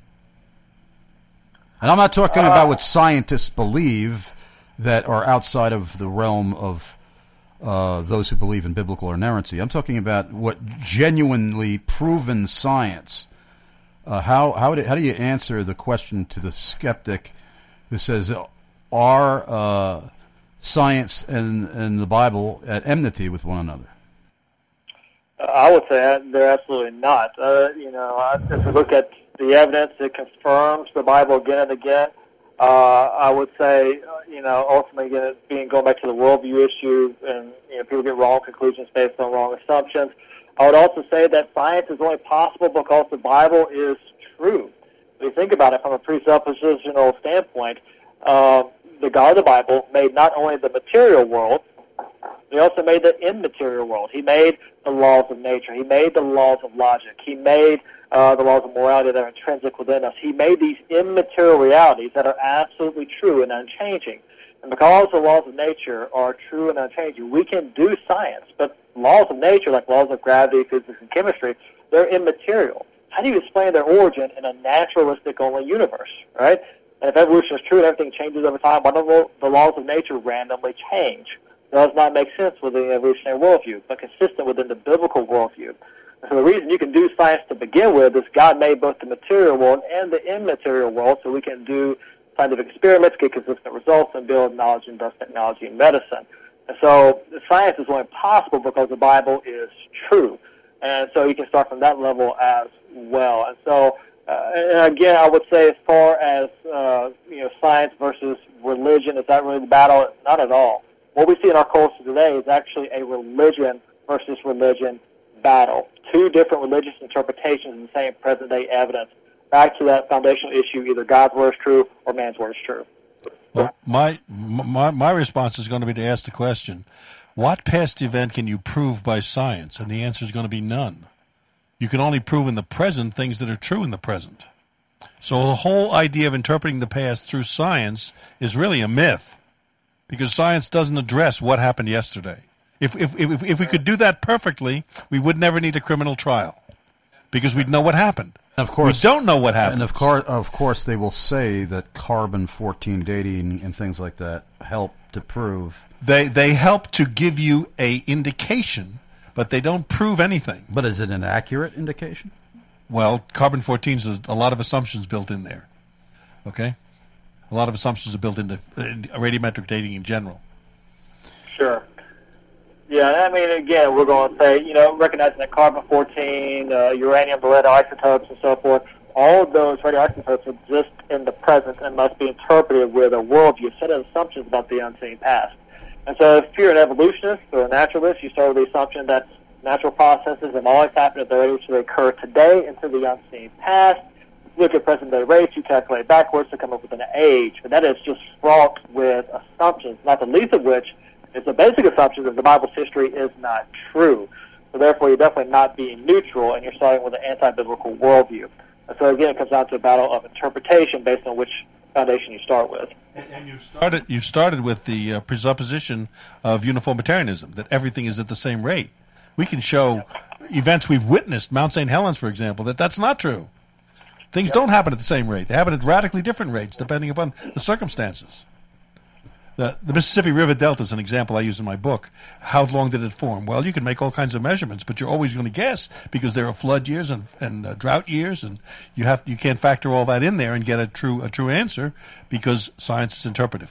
And I'm not talking about what scientists believe that are outside of the realm of those who believe in biblical inerrancy. I'm talking about what genuinely proven science. How do you answer the question to the skeptic who says, are science and the Bible at enmity with one another? I would say they're absolutely not. If we look at the evidence, it confirms the Bible again and again. I would say, ultimately, going back to the worldview issue, and people get wrong conclusions based on wrong assumptions. I would also say that science is only possible because the Bible is true. If you think about it from a presuppositional standpoint, the God of the Bible made not only the material world, he also made the immaterial world. He made the laws of nature. He made the laws of logic. He made the laws of morality that are intrinsic within us. He made these immaterial realities that are absolutely true and unchanging. And because the laws of nature are true and unchanging, we can do science. But laws of nature, like laws of gravity, physics, and chemistry, they're immaterial. How do you explain their origin in a naturalistic-only universe, right? And if evolution is true and everything changes over time, why don't the laws of nature randomly change? It does not make sense within the evolutionary worldview, but consistent within the biblical worldview. And so the reason you can do science to begin with is God made both the material world and the immaterial world, so we can do scientific experiments, get consistent results, and build knowledge and thus technology and medicine. And so science is only possible because the Bible is true. And so you can start from that level as well. And so, and again, I would say as far as, science versus religion, is that really the battle? Not at all. What we see in our culture today is actually a religion versus religion battle. Two different religious interpretations of the same present-day evidence. Back to that foundational issue, either God's word is true or man's word is true. Well, my response is going to be to ask the question, what past event can you prove by science? And the answer is going to be none. You can only prove in the present things that are true in the present. So the whole idea of interpreting the past through science is really a myth, because science doesn't address what happened yesterday. If we could do that perfectly, we would never need a criminal trial, because we'd know what happened. Of course, we don't know what happened. And of course, they will say that carbon-14 dating and things like that help to prove. They help to give you a indication, but they don't prove anything. But is it an accurate indication? Well, carbon-14 is a lot of assumptions built in there. Okay? A lot of assumptions are built into radiometric dating in general. Sure. Yeah, I mean, again, we're going to say, recognizing that carbon-14, uranium, the lead isotopes, and so forth, all of those radioisotopes exist in the present and must be interpreted with a worldview, a set of assumptions about the unseen past. And so if you're an evolutionist or a naturalist, you start with the assumption that natural processes have always happened at the rate which they occur today into the unseen past. Look at present-day rates, you calculate backwards to come up with an age. But that is just fraught with assumptions, not the least of which is the basic assumption that the Bible's history is not true. So therefore, you're definitely not being neutral, and you're starting with an anti-biblical worldview. And so again, it comes down to a battle of interpretation based on which foundation you start with. And you started with the presupposition of uniformitarianism, that everything is at the same rate. We can show events we've witnessed, Mount St. Helens, for example, that's not true. Things don't happen at the same rate. They happen at radically different rates depending upon the circumstances. The Mississippi River Delta is an example I use in my book. How long did it form? Well, you can make all kinds of measurements, but you're always going to guess because there are flood years and drought years, and you can't factor all that in there and get a true answer because science is interpretive.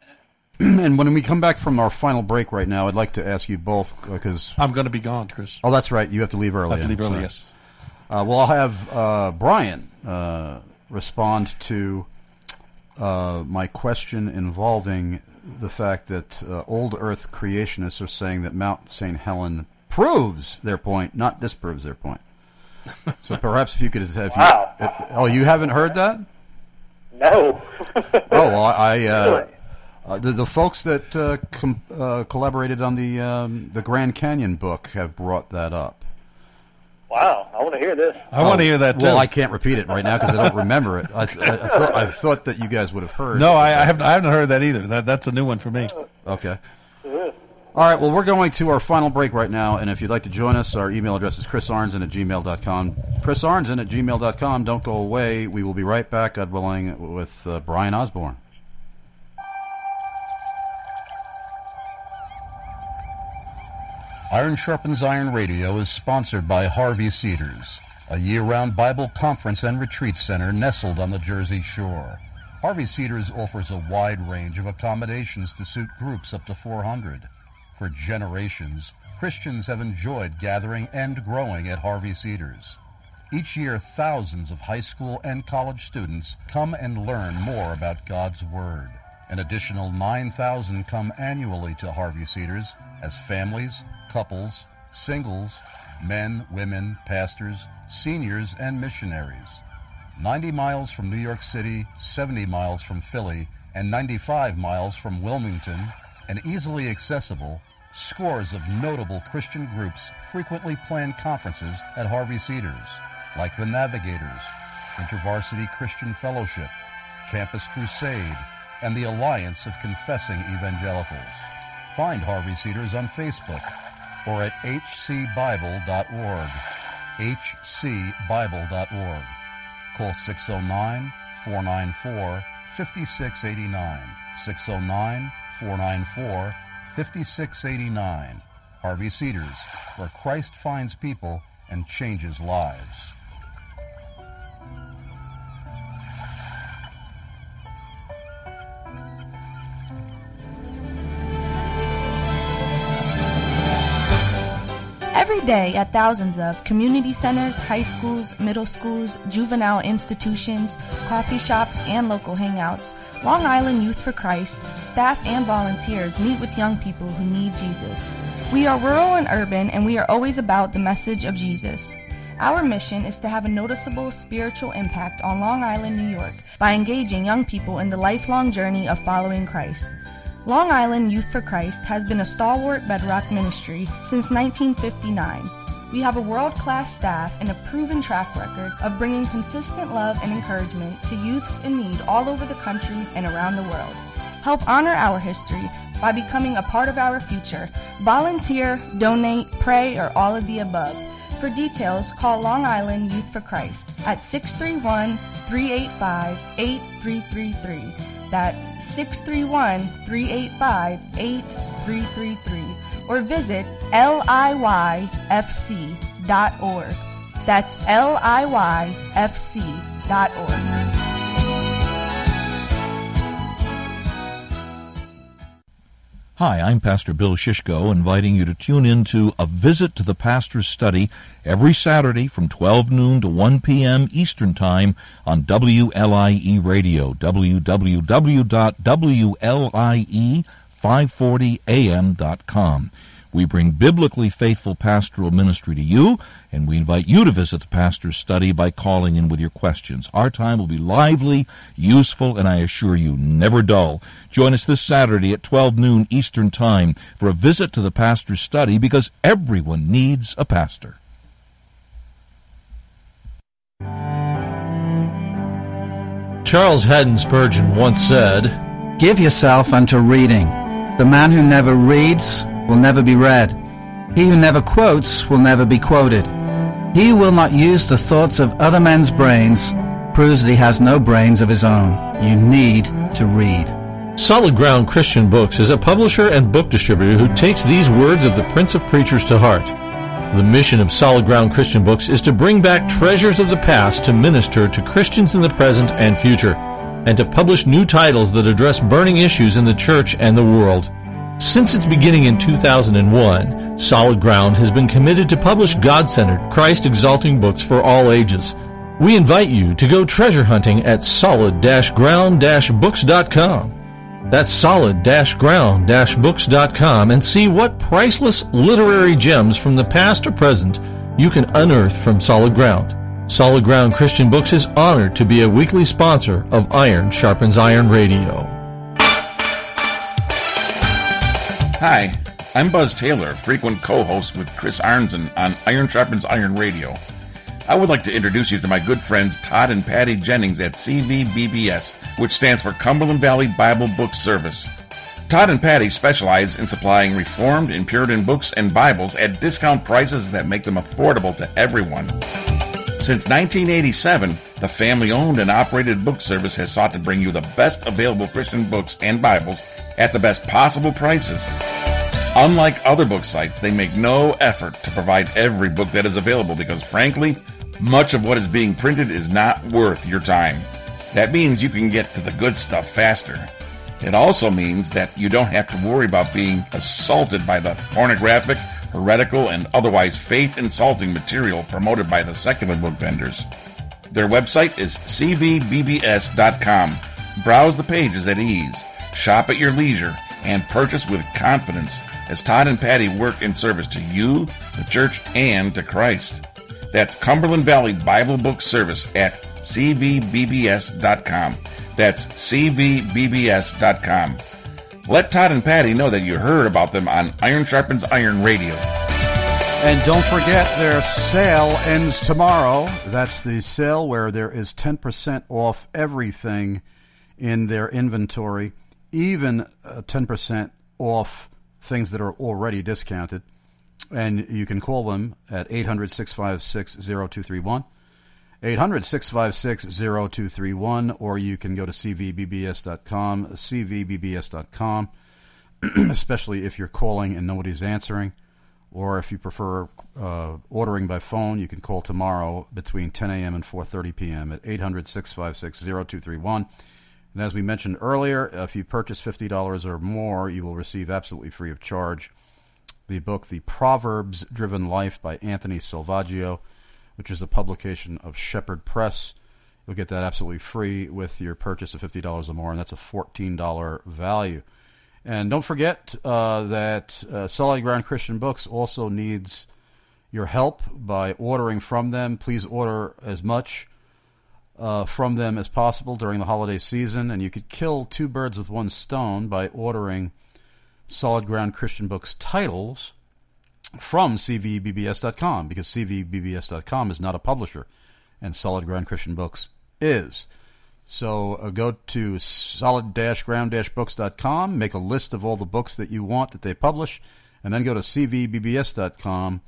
And when we come back from our final break right now, I'd like to ask you both because I'm going to be gone, Chris. Oh, that's right. You have to leave early. I have to leave early. Yes. Well, I'll have Brian respond to my question involving the fact that old Earth creationists are saying that Mount St. Helen proves their point, not disproves their point. So perhaps if you could have... you haven't heard that? No. The folks that collaborated on the Grand Canyon book have brought that up. Wow, I want to hear this. I want to hear that too. Well, I can't repeat it right now because I don't remember it. I thought that you guys would have heard. No, I haven't heard that either. That's a new one for me. Okay. All right, well, we're going to our final break right now, and if you'd like to join us, our email address is chrisarnson@gmail.com. chrisarnson@gmail.com. Don't go away. We will be right back, God willing, with Brian Osborne. Iron Sharpens Iron Radio is sponsored by Harvey Cedars, a year-round Bible conference and retreat center nestled on the Jersey Shore. Harvey Cedars offers a wide range of accommodations to suit groups up to 400. For generations, Christians have enjoyed gathering and growing at Harvey Cedars. Each year, thousands of high school and college students come and learn more about God's Word. An additional 9,000 come annually to Harvey Cedars as families, couples, singles, men, women, pastors, seniors, and missionaries. 90 miles from New York City, 70 miles from Philly, and 95 miles from Wilmington, and easily accessible, scores of notable Christian groups frequently plan conferences at Harvey Cedars, like the Navigators, InterVarsity Christian Fellowship, Campus Crusade, and the Alliance of Confessing Evangelicals. Find Harvey Cedars on Facebook or at hcbible.org, hcbible.org. Call 609-494-5689, 609-494-5689. Harvey Cedars, where Christ finds people and changes lives. Every day at thousands of community centers, high schools, middle schools, juvenile institutions, coffee shops, and local hangouts, Long Island Youth for Christ, staff and volunteers meet with young people who need Jesus. We are rural and urban, and we are always about the message of Jesus. Our mission is to have a noticeable spiritual impact on Long Island, New York, by engaging young people in the lifelong journey of following Christ. Long Island Youth for Christ has been a stalwart bedrock ministry since 1959. We have a world-class staff and a proven track record of bringing consistent love and encouragement to youths in need all over the country and around the world. Help honor our history by becoming a part of our future. Volunteer, donate, pray, or all of the above. For details, call Long Island Youth for Christ at 631-385-8333. That's 631-385-8333. Or visit liyfc.org. That's liyfc.org. Hi, I'm Pastor Bill Shishko, inviting you to tune in to A Visit to the Pastor's Study every Saturday from 12 noon to 1 p.m. Eastern Time on WLIE Radio, www.WLIE540am.com. We bring biblically faithful pastoral ministry to you, and we invite you to visit the Pastor's Study by calling in with your questions. Our time will be lively, useful, and I assure you, never dull. Join us this Saturday at 12 noon Eastern Time for a visit to the Pastor's Study, because everyone needs a pastor. Charles Haddon Spurgeon once said, "Give yourself unto reading. The man who never reads will never be read. He who never quotes will never be quoted. He who will not use the thoughts of other men's brains proves that he has no brains of his own. You need to read." Solid Ground Christian Books is a publisher and book distributor who takes these words of the Prince of Preachers to heart. The mission of Solid Ground Christian Books is to bring back treasures of the past to minister to Christians in the present and future, and to publish new titles that address burning issues in the church and the world. Since its beginning in 2001, Solid Ground has been committed to publish God-centered, Christ-exalting books for all ages. We invite you to go treasure hunting at solid-ground-books.com. That's solid-ground-books.com, and see what priceless literary gems from the past or present you can unearth from Solid Ground. Solid Ground Christian Books is honored to be a weekly sponsor of Iron Sharpens Iron Radio. Hi, I'm Buzz Taylor, frequent co-host with Chris Arnzen on Iron Sharpens Iron Radio. I would like to introduce you to my good friends Todd and Patty Jennings at CVBBS, which stands for Cumberland Valley Bible Book Service. Todd and Patty specialize in supplying Reformed and Puritan books and Bibles at discount prices that make them affordable to everyone. Since 1987, the family-owned and operated book service has sought to bring you the best available Christian books and Bibles at the best possible prices. Unlike other book sites, they make no effort to provide every book that is available because, frankly, much of what is being printed is not worth your time. That means you can get to the good stuff faster. It also means that you don't have to worry about being assaulted by the pornographic, heretical, and otherwise faith-insulting material promoted by the secular book vendors. Their website is cvbbs.com. Browse the pages at ease, shop at your leisure, and purchase with confidence as Todd and Patty work in service to you, the church, and to Christ. That's Cumberland Valley Bible Book Service at cvbbs.com. That's cvbbs.com. Let Todd and Patty know that you heard about them on Iron Sharpens Iron Radio. And don't forget, their sale ends tomorrow. That's the sale where there is 10% off everything in their inventory, even 10% off things that are already discounted. And you can call them at 800-656-0231, 800-656-0231, or you can go to cvbbs.com, cvbbs.com, especially if you're calling and nobody's answering. Or if you prefer ordering by phone, you can call tomorrow between 10 a.m. and 4:30 p.m. at 800-656-0231. And as we mentioned earlier, if you purchase $50 or more, you will receive absolutely free of charge the book, The Proverbs-Driven Life by Anthony Salvaggio, which is a publication of Shepherd Press. You'll get that absolutely free with your purchase of $50 or more, and that's a $14 value. And don't forget that Solid Ground Christian Books also needs your help by ordering from them. Please order as much from them as possible during the holiday season, and you could kill two birds with one stone by ordering Solid Ground Christian Books titles from cvbbs.com, because cvbbs.com is not a publisher, and Solid Ground Christian Books is. So go to solid-ground-books.com, make a list of all the books that you want that they publish, and then go to cvbbs.com,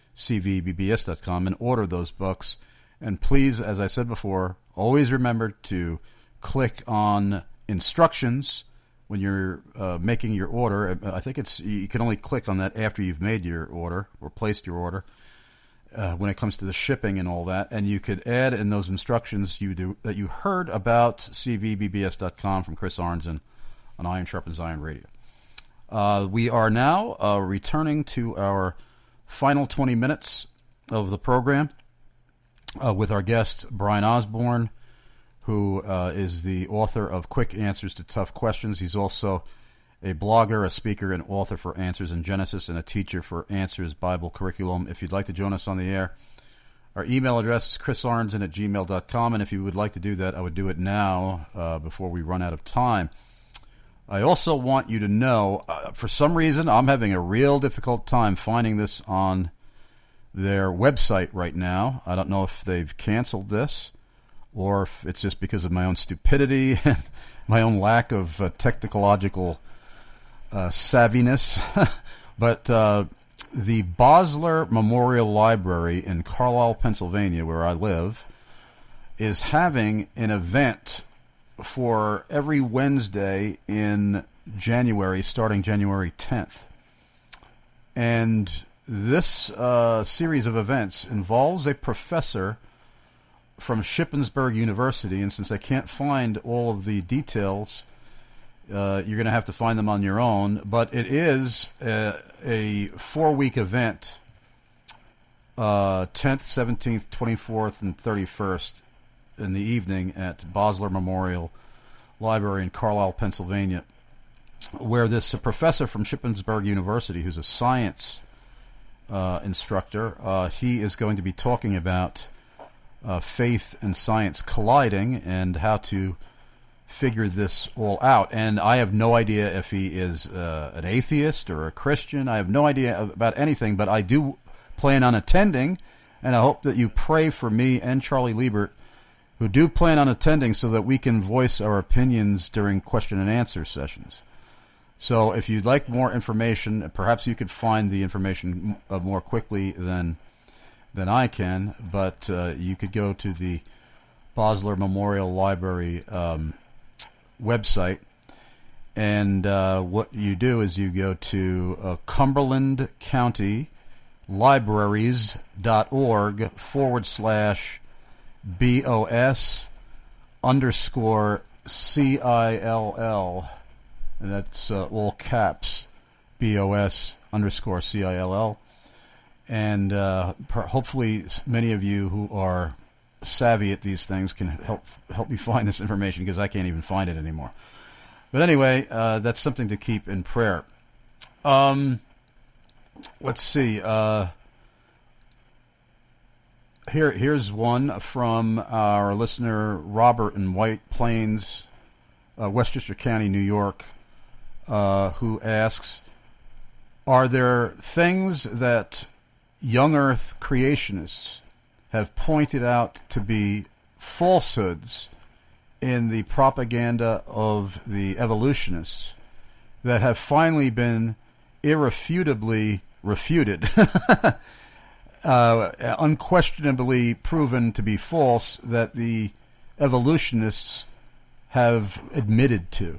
and order those books. And please, as I said before, always remember to click on instructions when you're making your order. I think you can only click on that after you've made your order or placed your order. When it comes to the shipping and all that, and you could add in those instructions that you heard about cvbbs.com from Chris Arnzen on Iron Sharpens Iron Radio. We are now returning to our final 20 minutes of the program with our guest Brian Osborne, who is the author of Quick Answers to Tough Questions. He's also a blogger, a speaker, and author for Answers in Genesis, and a teacher for Answers Bible Curriculum. If you'd like to join us on the air, our email address is chrisarnzen@gmail.com, and if you would like to do that, I would do it now before we run out of time. I also want you to know, for some reason, I'm having a real difficult time finding this on their website right now. I don't know if they've canceled this, or if it's just because of my own stupidity and my own lack of technological savviness, but the Bosler Memorial Library in Carlisle, Pennsylvania, where I live, is having an event for every Wednesday in January, starting January 10th. And this series of events involves a professor from Shippensburg University, and since I can't find all of the details, you're going to have to find them on your own, but it is a 4-week event, 10th, 17th, 24th, and 31st in the evening at Bosler Memorial Library in Carlisle, Pennsylvania, where this professor from Shippensburg University, who's a science instructor, he is going to be talking about faith and science colliding and how to figure this all out. And I have no idea if he is an atheist or a Christian. I have no idea about anything, but I do plan on attending, and I hope that you pray for me and Charlie Liebert, who do plan on attending, so that we can voice our opinions during question and answer sessions. So if you'd like more information, perhaps you could find the information more quickly than I can, but you could go to the Bosler Memorial Library website, and what you do is you go to Cumberland County libraries.org/BOS_CILL, and that's all caps, BOS_CILL. And hopefully many of you who are savvy at these things can help me find this information, because I can't even find it anymore. But anyway, that's something to keep in prayer. Let's see. Here's one from our listener Robert in White Plains, Westchester County, New York, who asks, are there things that young earth creationists have pointed out to be falsehoods in the propaganda of the evolutionists that have finally been irrefutably refuted, unquestionably proven to be false, that the evolutionists have admitted to?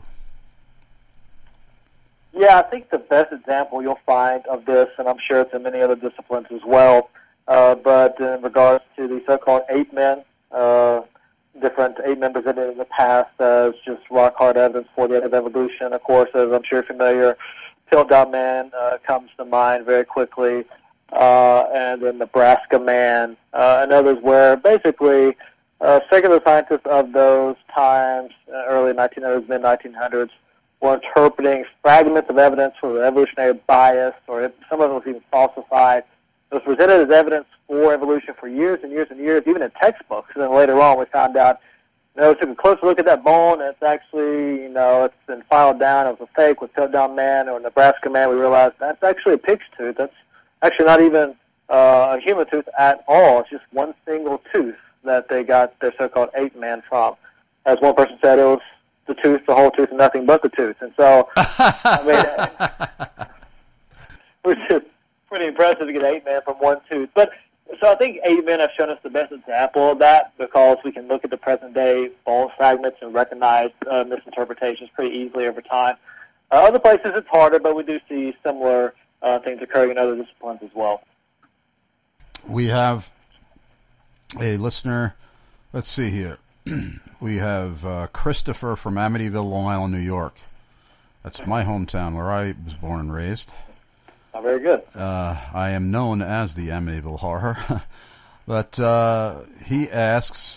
Yeah, I think the best example you'll find of this, and I'm sure it's in many other disciplines as well, but in regards to the so-called ape men, different ape men presented in the past as just rock-hard evidence for the end of evolution. Of course, as I'm sure you're familiar, Piltdown Man comes to mind very quickly, and then Nebraska Man, and others, where basically secular scientists of those times, early 1900s, mid-1900s, were interpreting fragments of evidence for evolutionary bias, or some of it was even falsified. It was presented as evidence for evolution for years and years and years, even in textbooks. And then later on, we found out, we took a closer look at that bone, and it's actually, it's been filed down. It was a fake with Piltdown Man or Nebraska Man. We realized that's actually a pig's tooth. That's actually not even a human tooth at all. It's just one single tooth that they got their so-called ape-man from. As one person said, it was the tooth, the whole tooth, and nothing but the tooth. And so, I mean, which is pretty impressive to get an ape-man from one tooth. But so I think ape-men have shown us the best example of that, because we can look at the present-day bone fragments and recognize misinterpretations pretty easily over time. Other places it's harder, but we do see similar things occurring in other disciplines as well. We have a listener. Let's see here. We have Christopher from Amityville, Long Island, New York. That's my hometown where I was born and raised. Oh, very good. I am known as the Amityville Horror. But he asks,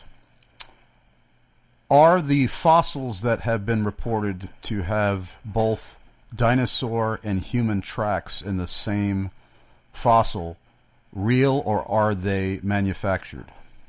are the fossils that have been reported to have both dinosaur and human tracks in the same fossil real, or are they manufactured?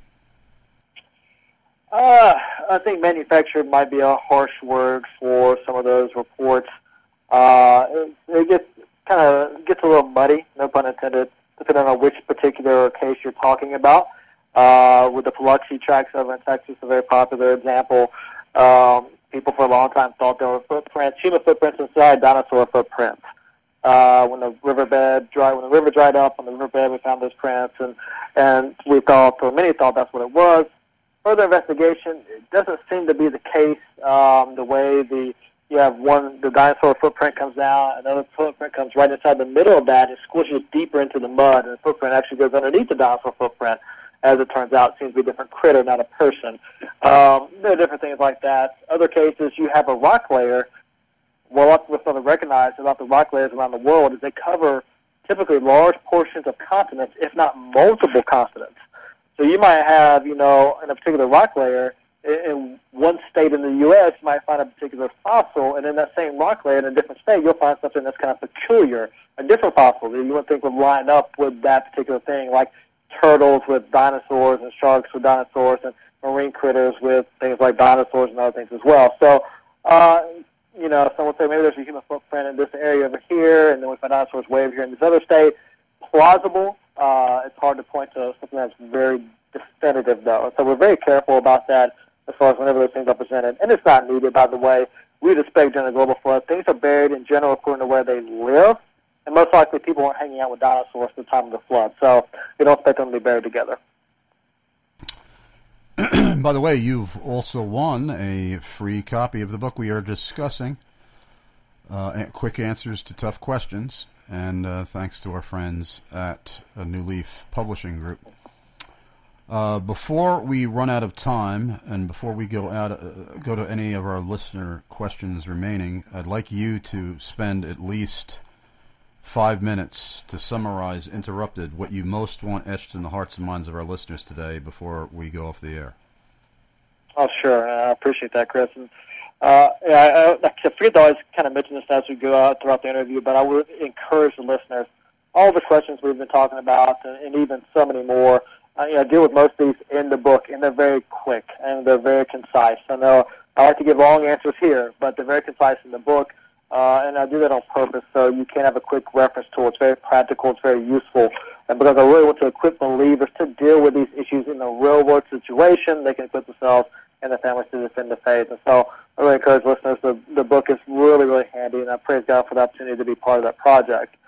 I think manufactured might be a harsh word for some of those reports. It gets a little muddy, no pun intended, depending on which particular case you're talking about. With the Paluxy tracks over in Texas, a very popular example. People for a long time thought there were footprints, human footprints inside dinosaur footprints. When the river dried up on the riverbed, we found those prints, and we thought, or many thought, that's what it was. Further investigation, it doesn't seem to be the case. The way the dinosaur footprint comes down, another footprint comes right inside the middle of that and squishes deeper into the mud, and the footprint actually goes underneath the dinosaur footprint. As it turns out, it seems to be a different critter, not a person. There are different things like that. Other cases, you have a rock layer. Well, what's sort of recognized about the rock layers around the world is they cover typically large portions of continents, if not multiple continents. So you might have, in a particular rock layer, in one state in the U.S., you might find a particular fossil, and in that same rock layer in a different state, you'll find something that's kind of peculiar, a different fossil that you wouldn't think would line up with that particular thing, like turtles with dinosaurs and sharks with dinosaurs and marine critters with things like dinosaurs and other things as well. So, some would say maybe there's a human footprint in this area over here, and then we find dinosaurs way over here in this other state. Plausible. It's hard to point to something that's very definitive, though. So we're very careful about that as far as whenever those things are presented. And it's not needed, by the way. We'd expect during the global flood, things are buried in general according to where they live, and most likely people weren't hanging out with dinosaurs at the time of the flood. So we don't expect them to be buried together. By the way, you've also won a free copy of the book we are discussing, Quick Answers to Tough Questions, and thanks to our friends at New Leaf Publishing Group. Before we run out of time, and before we go to any of our listener questions remaining, I'd like you to spend at least 5 minutes to summarize, interrupted, what you most want etched in the hearts and minds of our listeners today before we go off the air. Oh, sure. I appreciate that, Chris. And, I forget to always kind of mention this as we go out throughout the interview, but I would encourage the listeners, all the questions we've been talking about, and even so many more, I deal with most of these in the book, and they're very quick, and they're very concise. I know I like to give long answers here, but they're very concise in the book, and I do that on purpose, so you can have a quick reference tool. It's very practical. It's very useful. And because I really want to equip believers to deal with these issues in a real-world situation, they can equip themselves and their families to defend the faith. And so I really encourage listeners, the book is really, really handy, and I praise God for the opportunity to be part of that project.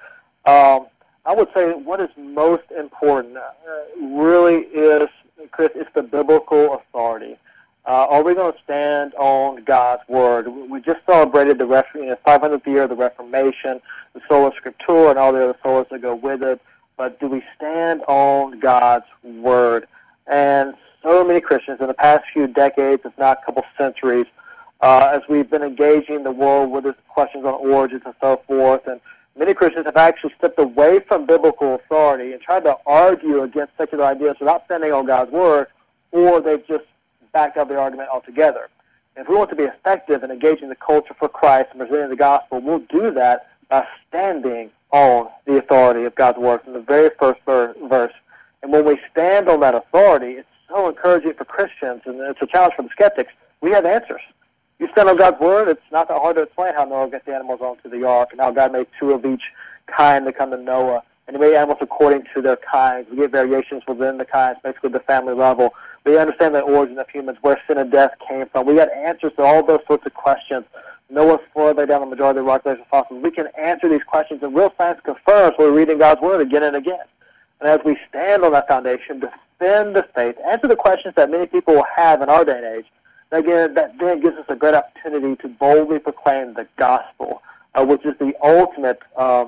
I would say what is most important really is, Chris, it's the biblical authority. Are we going to stand on God's Word? We just celebrated the 500th year of the Reformation, the Sola Scriptura, and all the other solas that go with it. But do we stand on God's Word? And so many Christians in the past few decades, if not a couple centuries, as we've been engaging the world with these questions on origins and so forth, and many Christians have actually stepped away from biblical authority and tried to argue against secular ideas without standing on God's Word, or they've just backed up the argument altogether. And if we want to be effective in engaging the culture for Christ and presenting the gospel, we'll do that by standing on the authority of God's Word from the very first verse. And when we stand on that authority, it's so encouraging for Christians, and it's a challenge for the skeptics. We have answers. You stand on God's Word, it's not that hard to explain how Noah got the animals onto the ark and how God made two of each kind to come to Noah and He made animals according to their kinds. We get variations within the kinds, basically the family level. We understand the origin of humans, where sin and death came from. We got answers to all those sorts of questions. Noah's flood laid down the majority of the rock layers and fossils. We can answer these questions, and real science confirms we're reading God's Word again and again. And as we stand on that foundation, defend the faith, answer the questions that many people will have in our day and age, and again, that then gives us a great opportunity to boldly proclaim the gospel, which is the ultimate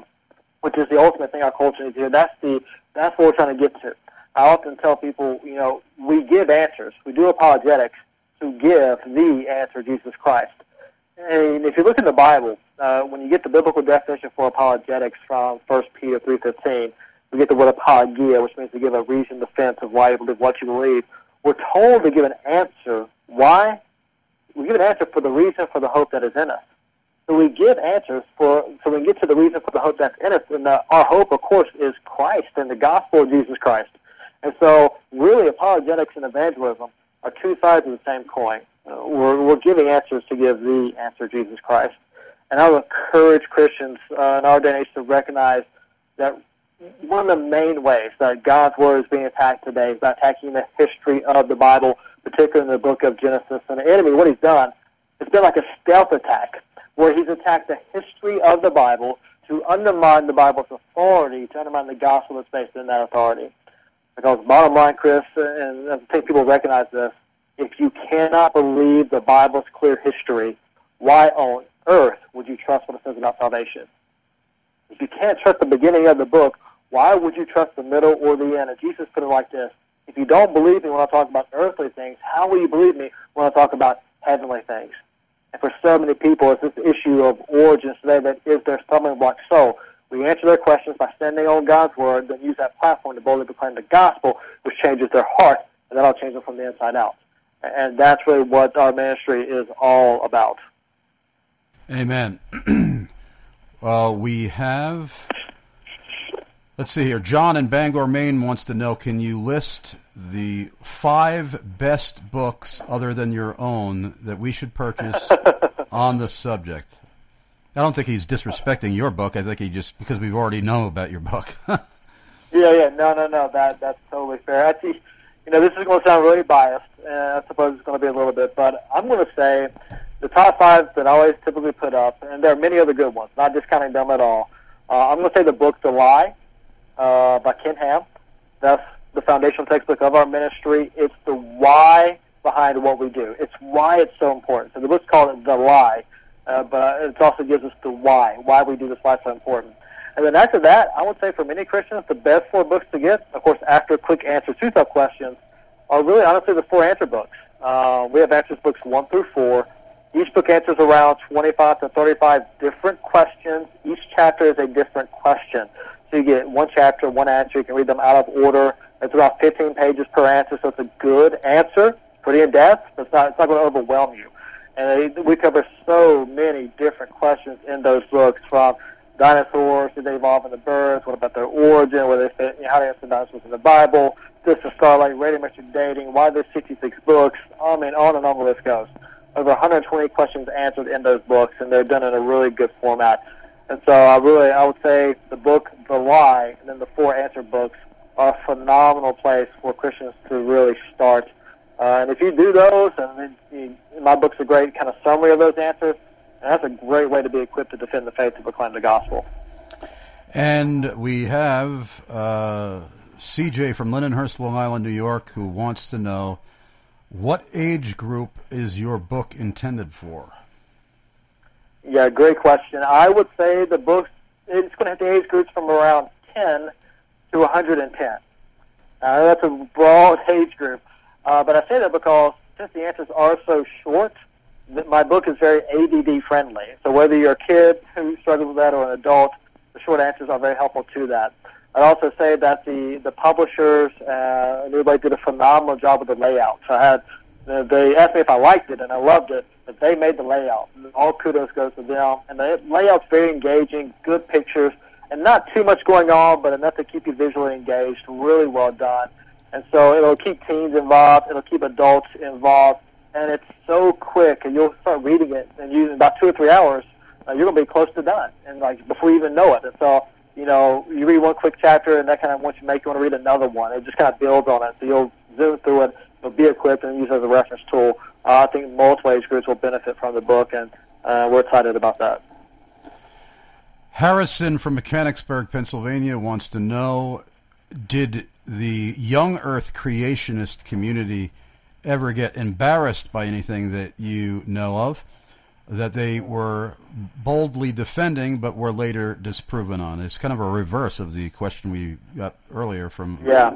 thing our culture needs to hear. That's what we're trying to get to. I often tell people, we give answers. We do apologetics to give the answer, Jesus Christ. And if you look in the Bible, when you get the biblical definition for apologetics from 1 Peter 3:15, we get the word apologia, which means to give a reasoned defense of why you believe what you believe. We're told to give an answer. Why? We give an answer for the reason for the hope that is in us. So we give answers so we can get to the reason for the hope that's in us. And our hope, of course, is Christ and the gospel of Jesus Christ. And so really apologetics and evangelism are two sides of the same coin. We're giving answers to give the answer, Jesus Christ. And I would encourage Christians in our day and age to recognize that one of the main ways that God's Word is being attacked today is by attacking the history of the Bible, particularly in the book of Genesis. And the enemy, what he's done, it's been like a stealth attack, where he's attacked the history of the Bible to undermine the Bible's authority, to undermine the gospel that's based in that authority. Because bottom line, Chris, and I think people recognize this, if you cannot believe the Bible's clear history, why on earth would you trust what it says about salvation? If you can't trust the beginning of the book, why would you trust the middle or the end? And Jesus put it like this: if you don't believe me when I talk about earthly things, how will you believe me when I talk about heavenly things? And for so many people, it's this issue of origins today that is their stumbling block. So we answer their questions by standing on God's Word, then use that platform to boldly proclaim the gospel, which changes their heart, and that'll change them from the inside out. And that's really what our ministry is all about. Amen. We have, let's see here, John in Bangor, Maine wants to know, can you list the 5 best books other than your own that we should purchase on the subject? I don't think he's disrespecting your book. I think he just, because we already know about your book. Yeah. No. That's totally fair. Actually, this is going to sound really biased, and I suppose it's going to be a little bit, but I'm going to say the top 5 that I always typically put up, and there are many other good ones, not discounting them at all. I'm going to say the book The Lie by Ken Ham. That's the foundational textbook of our ministry. It's the why behind what we do. It's why it's so important. So the book's called The Lie, but it also gives us the why we do this, why it's so important. And then after that, I would say for many Christians, the best 4 books to get, of course, after quick answers to tough questions, are really, honestly, the 4 answer books. We have answers books 1 through 4. Each book answers around 25 to 35 different questions. Each chapter is a different question. So you get one chapter, one answer. You can read them out of order. It's about 15 pages per answer, so it's a good answer. Pretty in-depth, but it's not going to overwhelm you. And we cover so many different questions in those books, from dinosaurs, did they evolve into birds? What about their origin? Where they fit? How do they answer dinosaurs in the Bible? This is Starlight, radiometric dating. Why there's 66 books? I mean, on and on the list goes. Over 120 questions answered in those books, and they're done in a really good format. And so I would say the book, The Lie, and then the 4 answer books are a phenomenal place for Christians to really start. And if you do those, and my book's a great kind of summary of those answers, and that's a great way to be equipped to defend the faith and proclaim the gospel. And we have CJ from Lindenhurst, Long Island, New York, who wants to know, what age group is your book intended for? Yeah, great question. I would say the book, it's going to have the age groups from around 10 to 110. That's a broad age group. But I say that because since the answers are so short, my book is very ADD friendly. So whether you're a kid who struggles with that or an adult, the short answers are very helpful to that. I'd also say that the publishers and everybody did a phenomenal job with the layout. So they asked me if I liked it, and I loved it, but they made the layout. All kudos goes to them. And the layout's very engaging, good pictures, and not too much going on, but enough to keep you visually engaged. Really well done. And so it'll keep teens involved, it'll keep adults involved, and it's so quick, and you'll start reading it, and in about 2 or 3 hours, you're going to be close to done, and before you even know it. And so, you read one quick chapter, and that kind of, once you make you want to read another one, it just kind of builds on it. So you'll zoom through it, you'll be equipped, and use it as a reference tool. I think multiple age groups will benefit from the book, and we're excited about that. Harrison from Mechanicsburg, Pennsylvania wants to know, did the young earth creationist community ever get embarrassed by anything that you know of that they were boldly defending but were later disproven on? It's kind of a reverse of the question we got earlier from... Yeah,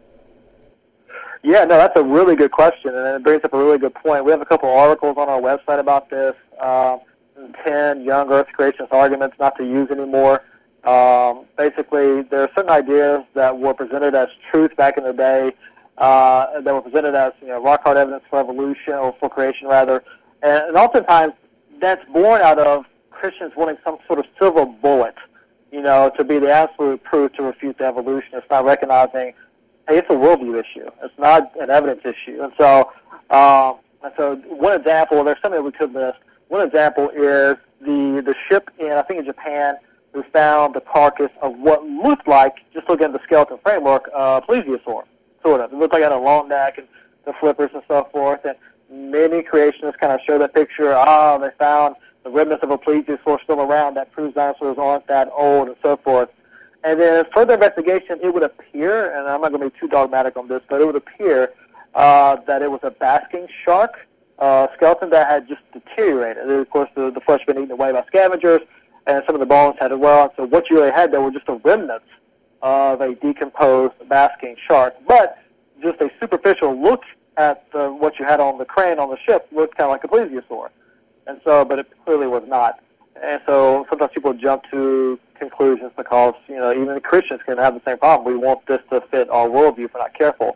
no, that's a really good question, and it brings up a really good point. We have a couple articles on our website about this, 10 young earth creationist arguments not to use anymore. Basically, there are certain ideas that were presented as truth back in the day, that were presented as rock-hard evidence for evolution, or for creation, rather. And oftentimes, that's born out of Christians wanting some sort of silver bullet, to be the absolute proof to refute the evolution. It's not recognizing, hey, it's a worldview issue. It's not an evidence issue. And so one example, there's something that we could list. One example is the ship I think in Japan, who found the carcass of what looked like, just looking at the skeleton framework, plesiosaur, sort of. It looked like it had a long neck and the flippers and so forth. And many creationists kind of show that picture. They found the remnants of a plesiosaur still around. That proves dinosaurs aren't that old and so forth. And then further investigation, it would appear, and I'm not going to be too dogmatic on this, but it would appear that it was a basking shark skeleton that had just deteriorated. And of course, the flesh had been eaten away by scavengers, and some of the bones had as well. And so what you really had there were just the remnants of a decomposed basking shark. But just a superficial look at what you had on the crane on the ship looked kind of like a plesiosaur. And so, but it clearly was not. And so sometimes people jump to conclusions because, even Christians can have the same problem. We want this to fit our worldview if we're not careful.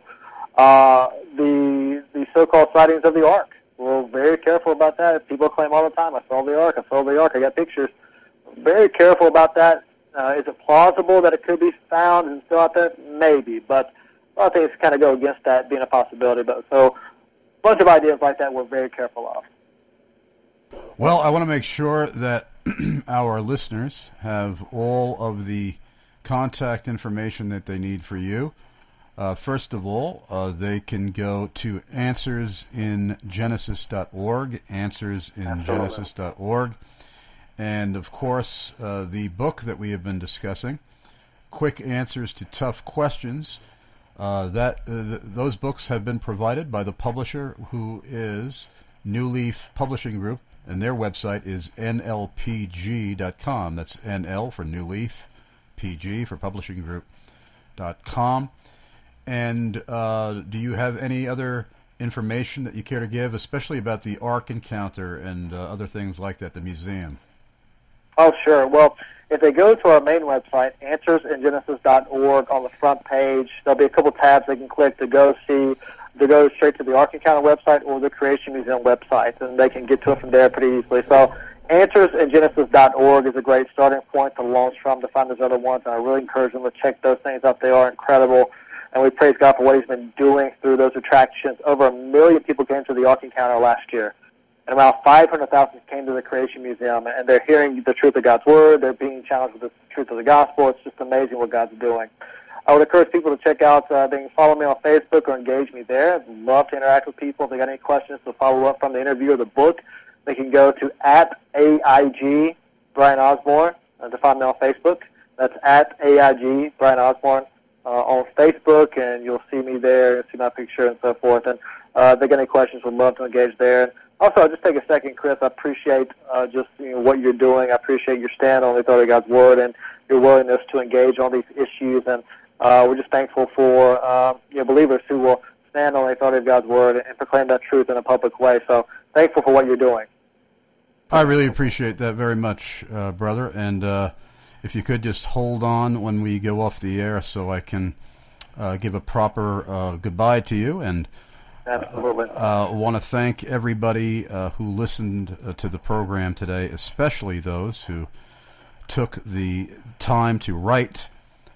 The so-called sightings of the Ark. We're very careful about that. People claim all the time, I saw the Ark, I got pictures. Very careful about that. Is it plausible that it could be found and still out there? Maybe, but a lot of things kind of go against that being a possibility. But so a bunch of ideas like that we're very careful of. Well, I want to make sure that our listeners have all of the contact information that they need for you. First of all, they can go to AnswersInGenesis.org, AnswersInGenesis.org. And, of course, the book that we have been discussing, Quick Answers to Tough Questions, those books have been provided by the publisher, who is New Leaf Publishing Group, and their website is nlpg.com. That's NL for New Leaf, PG for Publishing Group.com. And do you have any other information that you care to give, especially about the Ark encounter and other things like that, the museum? Oh, sure. Well, if they go to our main website, AnswersInGenesis.org, on the front page, there'll be a couple tabs they can click to go straight to the Ark Encounter website or the Creation Museum website, and they can get to it from there pretty easily. So AnswersInGenesis.org is a great starting point to launch from to find those other ones, and I really encourage them to check those things out. They are incredible, and we praise God for what He's been doing through those attractions. Over 1 million people came to the Ark Encounter last year, and around 500,000 came to the Creation Museum, and they're hearing the truth of God's Word. They're being challenged with the truth of the gospel. It's just amazing what God's doing. I would encourage people to check out, they can follow me on Facebook or engage me there. I'd love to interact with people. If they got any questions to follow up from the interview or the book, they can go to @AIG Brian Osborne to find me on Facebook. That's @AIG Brian Osborne on Facebook, and you'll see me there and see my picture and so forth. And if they got any questions, would love to engage there. Also, I'll just take a second, Chris. I appreciate what you're doing. I appreciate your stand on the authority of God's Word and your willingness to engage on these issues. And we're just thankful for believers who will stand on the authority of God's Word and proclaim that truth in a public way. So thankful for what you're doing. I really appreciate that very much, brother. And if you could just hold on when we go off the air so I can give a proper goodbye to you. And absolutely. Want to thank everybody who listened to the program today, especially those who took the time to write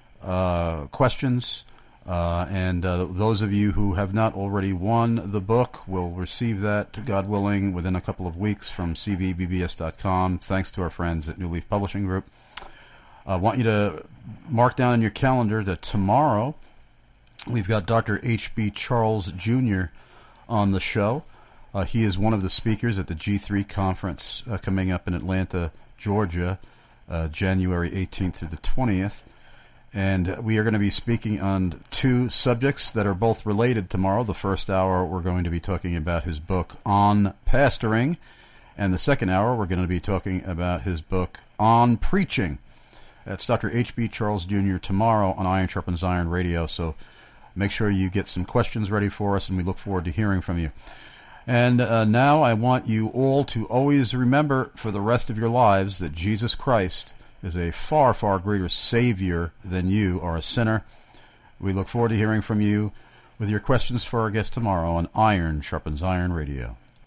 questions. And those of you who have not already won the book will receive that, God willing, within a couple of weeks from cvbbs.com. Thanks to our friends at New Leaf Publishing Group. I want you to mark down in your calendar that tomorrow we've got Dr. H.B. Charles Jr. on the show. He is one of the speakers at the G3 conference coming up in Atlanta, Georgia, January 18th through the 20th. And we are going to be speaking on two subjects that are both related tomorrow. The first hour, we're going to be talking about his book On Pastoring. And the second hour, we're going to be talking about his book On Preaching. That's Dr. H.B. Charles Jr. tomorrow on Iron Sharpens Iron Radio. So make sure you get some questions ready for us, and we look forward to hearing from you. And now I want you all to always remember for the rest of your lives that Jesus Christ is a far, far greater Savior than you are a sinner. We look forward to hearing from you with your questions for our guest tomorrow on Iron Sharpens Iron Radio.